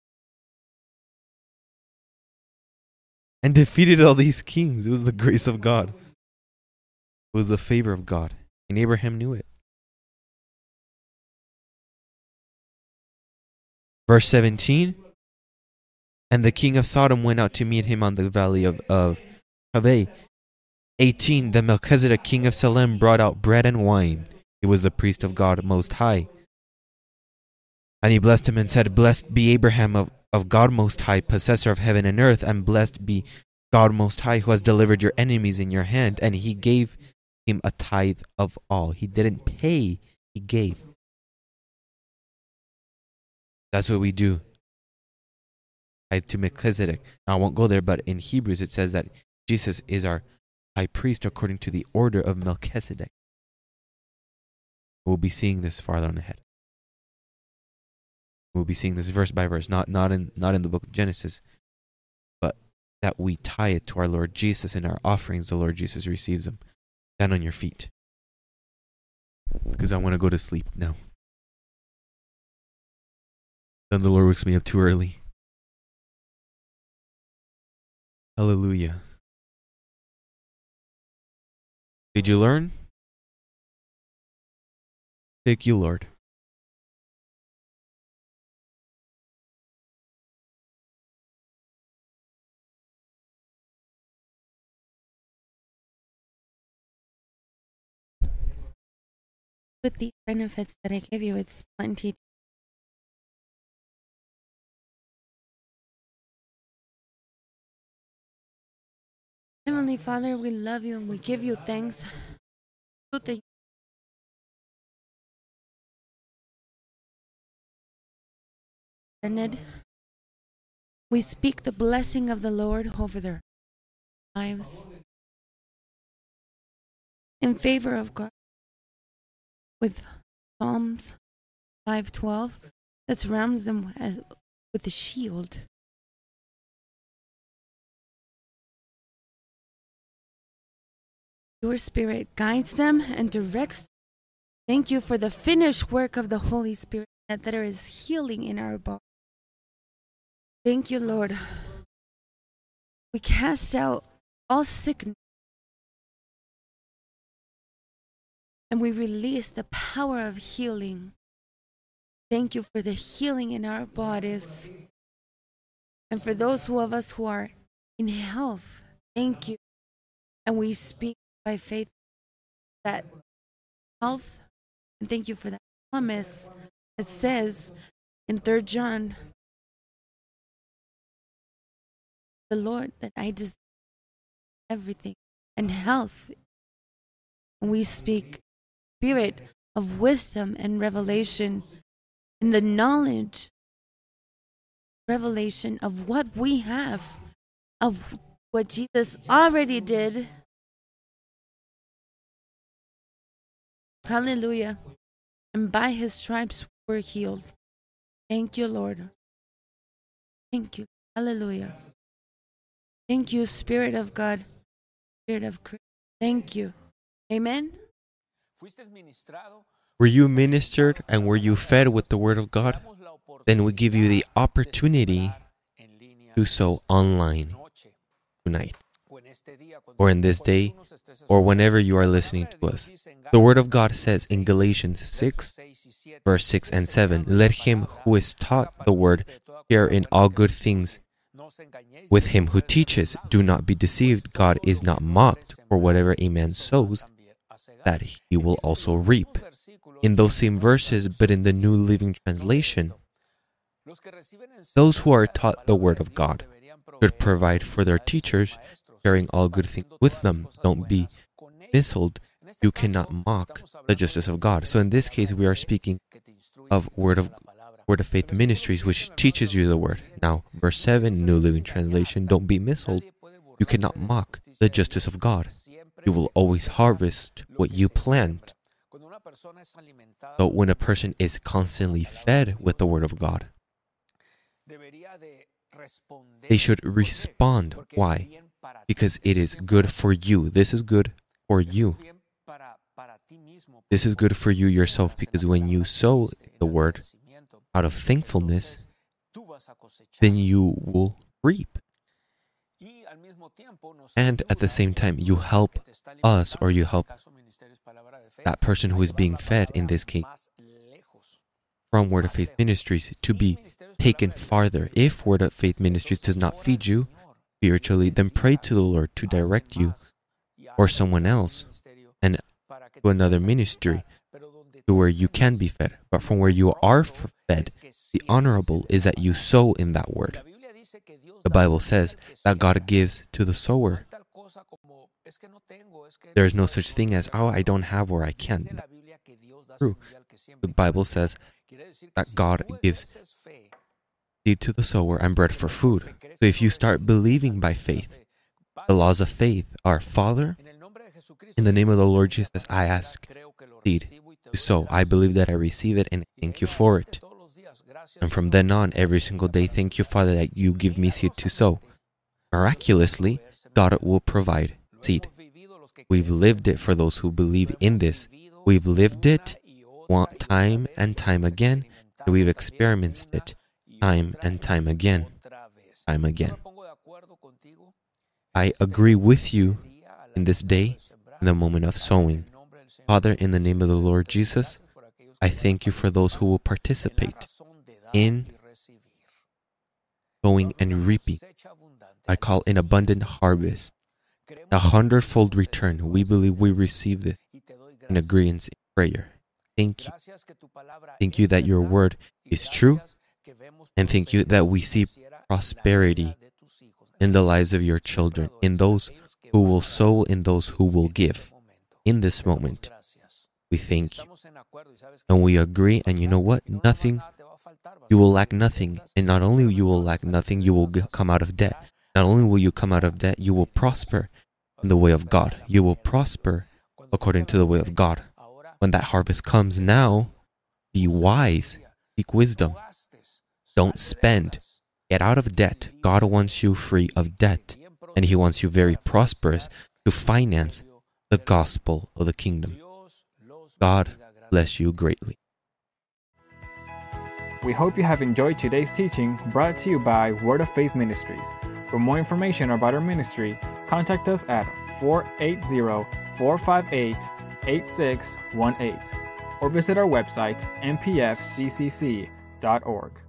And defeated all these kings. It was the grace of God. It was the favor of God. And Abraham knew it. Verse 17. And the king of Sodom went out to meet him on the valley of Haveh. 18. Then Melchizedek, king of Salem, brought out bread and wine. He was the priest of God Most High. And he blessed him and said, Blessed be Abraham of God Most High, possessor of heaven and earth, and blessed be God Most High, who has delivered your enemies in your hand. And he gave him a tithe of all. He didn't pay, he gave. That's what we do. Tithe to Melchizedek. Now I won't go there, but in Hebrews it says that Jesus is our high priest according to the order of Melchizedek. We'll be seeing this farther on ahead. We'll be seeing this verse by verse, not in the book of Genesis, but that we tie it to our Lord Jesus in our offerings. The Lord Jesus receives them. Stand on your feet, because I want to go to sleep now. Then the Lord wakes me up too early. Hallelujah. Did you learn? Thank you, Lord. With the benefits that I give you, it's plenty. Heavenly Father, we love you and we give you thanks. We speak the blessing of the Lord over their lives in favor of God. With Psalms 5:12, that surrounds them with a shield. Your Spirit guides them and directs them. Thank you for the finished work of the Holy Spirit, that there is healing in our body. Thank you, Lord. We cast out all sickness. And we release the power of healing. Thank you for the healing in our bodies. And for those of us who are in health, thank you. And we speak by faith that health, and thank you for that promise. It says in 3 John, the Lord, that I desire everything and health. And we speak spirit of wisdom and revelation, in the knowledge, revelation of what we have, of what Jesus already did. Hallelujah. And by his stripes we're healed. Thank you, Lord. Thank you. Hallelujah. Thank you, Spirit of God, Spirit of Christ. Thank you. Amen. Were you ministered and were you fed with the Word of God? Then we give you the opportunity to do so online tonight, or in this day, or whenever you are listening to us. The Word of God says in Galatians 6, verse 6 and 7, Let him who is taught the Word share in all good things with him who teaches. Do not be deceived. God is not mocked, for whatever a man sows, that he will also reap. In those same verses, but in the New Living Translation, those who are taught the Word of God should provide for their teachers, sharing all good things with them. Don't be misled. You cannot mock the justice of God. So in this case, we are speaking of Word of Faith Ministries, which teaches you the Word. Now, verse 7, New Living Translation, don't be misled. You cannot mock the justice of God. You will always harvest what you plant. So when a person is constantly fed with the Word of God, they should respond. Why? Because it is good for you. This is good for you. This is good for you yourself, because when you sow the Word out of thankfulness, then you will reap. And at the same time, you help us, or you help that person who is being fed, in this case, from Word of Faith Ministries, to be taken farther. If Word of Faith Ministries does not feed you spiritually, then pray to the Lord to direct you or someone else and to another ministry, to where you can be fed. But from where you are fed, the honorable is that you sow in that word. The Bible says that God gives to the sower. There is no such thing as, oh, I don't have or I can't. True. The Bible says that God gives seed to the sower and bread for food. So if you start believing by faith, the laws of faith are, Father, in the name of the Lord Jesus, I ask seed to sow. I believe that I receive it and thank you for it. And from then on, every single day, thank you, Father, that you give me seed to sow. Miraculously, God will provide seed. We've lived it for those who believe in this. We've lived it time and time again, and we've experienced it time and time again. I agree with you in this day, in the moment of sowing. Father, in the name of the Lord Jesus, I thank you for those who will participate in sowing and reaping. I call an abundant harvest, a 100-fold return. We believe we receive this in agreement in prayer. Thank you. Thank you that your word is true, and thank you that we see prosperity in the lives of your children, in those who will sow, in those who will give. In this moment, we thank you. And we agree, and you know what? You will lack nothing. And not only you will lack nothing, you will come out of debt. Not only will you come out of debt, you will prosper in the way of God. You will prosper according to the way of God. When that harvest comes now, be wise. Seek wisdom. Don't spend. Get out of debt. God wants you free of debt. And He wants you very prosperous to finance the gospel of the kingdom. God bless you greatly. We hope you have enjoyed today's teaching brought to you by Word of Faith Ministries. For more information about our ministry, contact us at 480-458-8618 or visit our website mpfccc.org.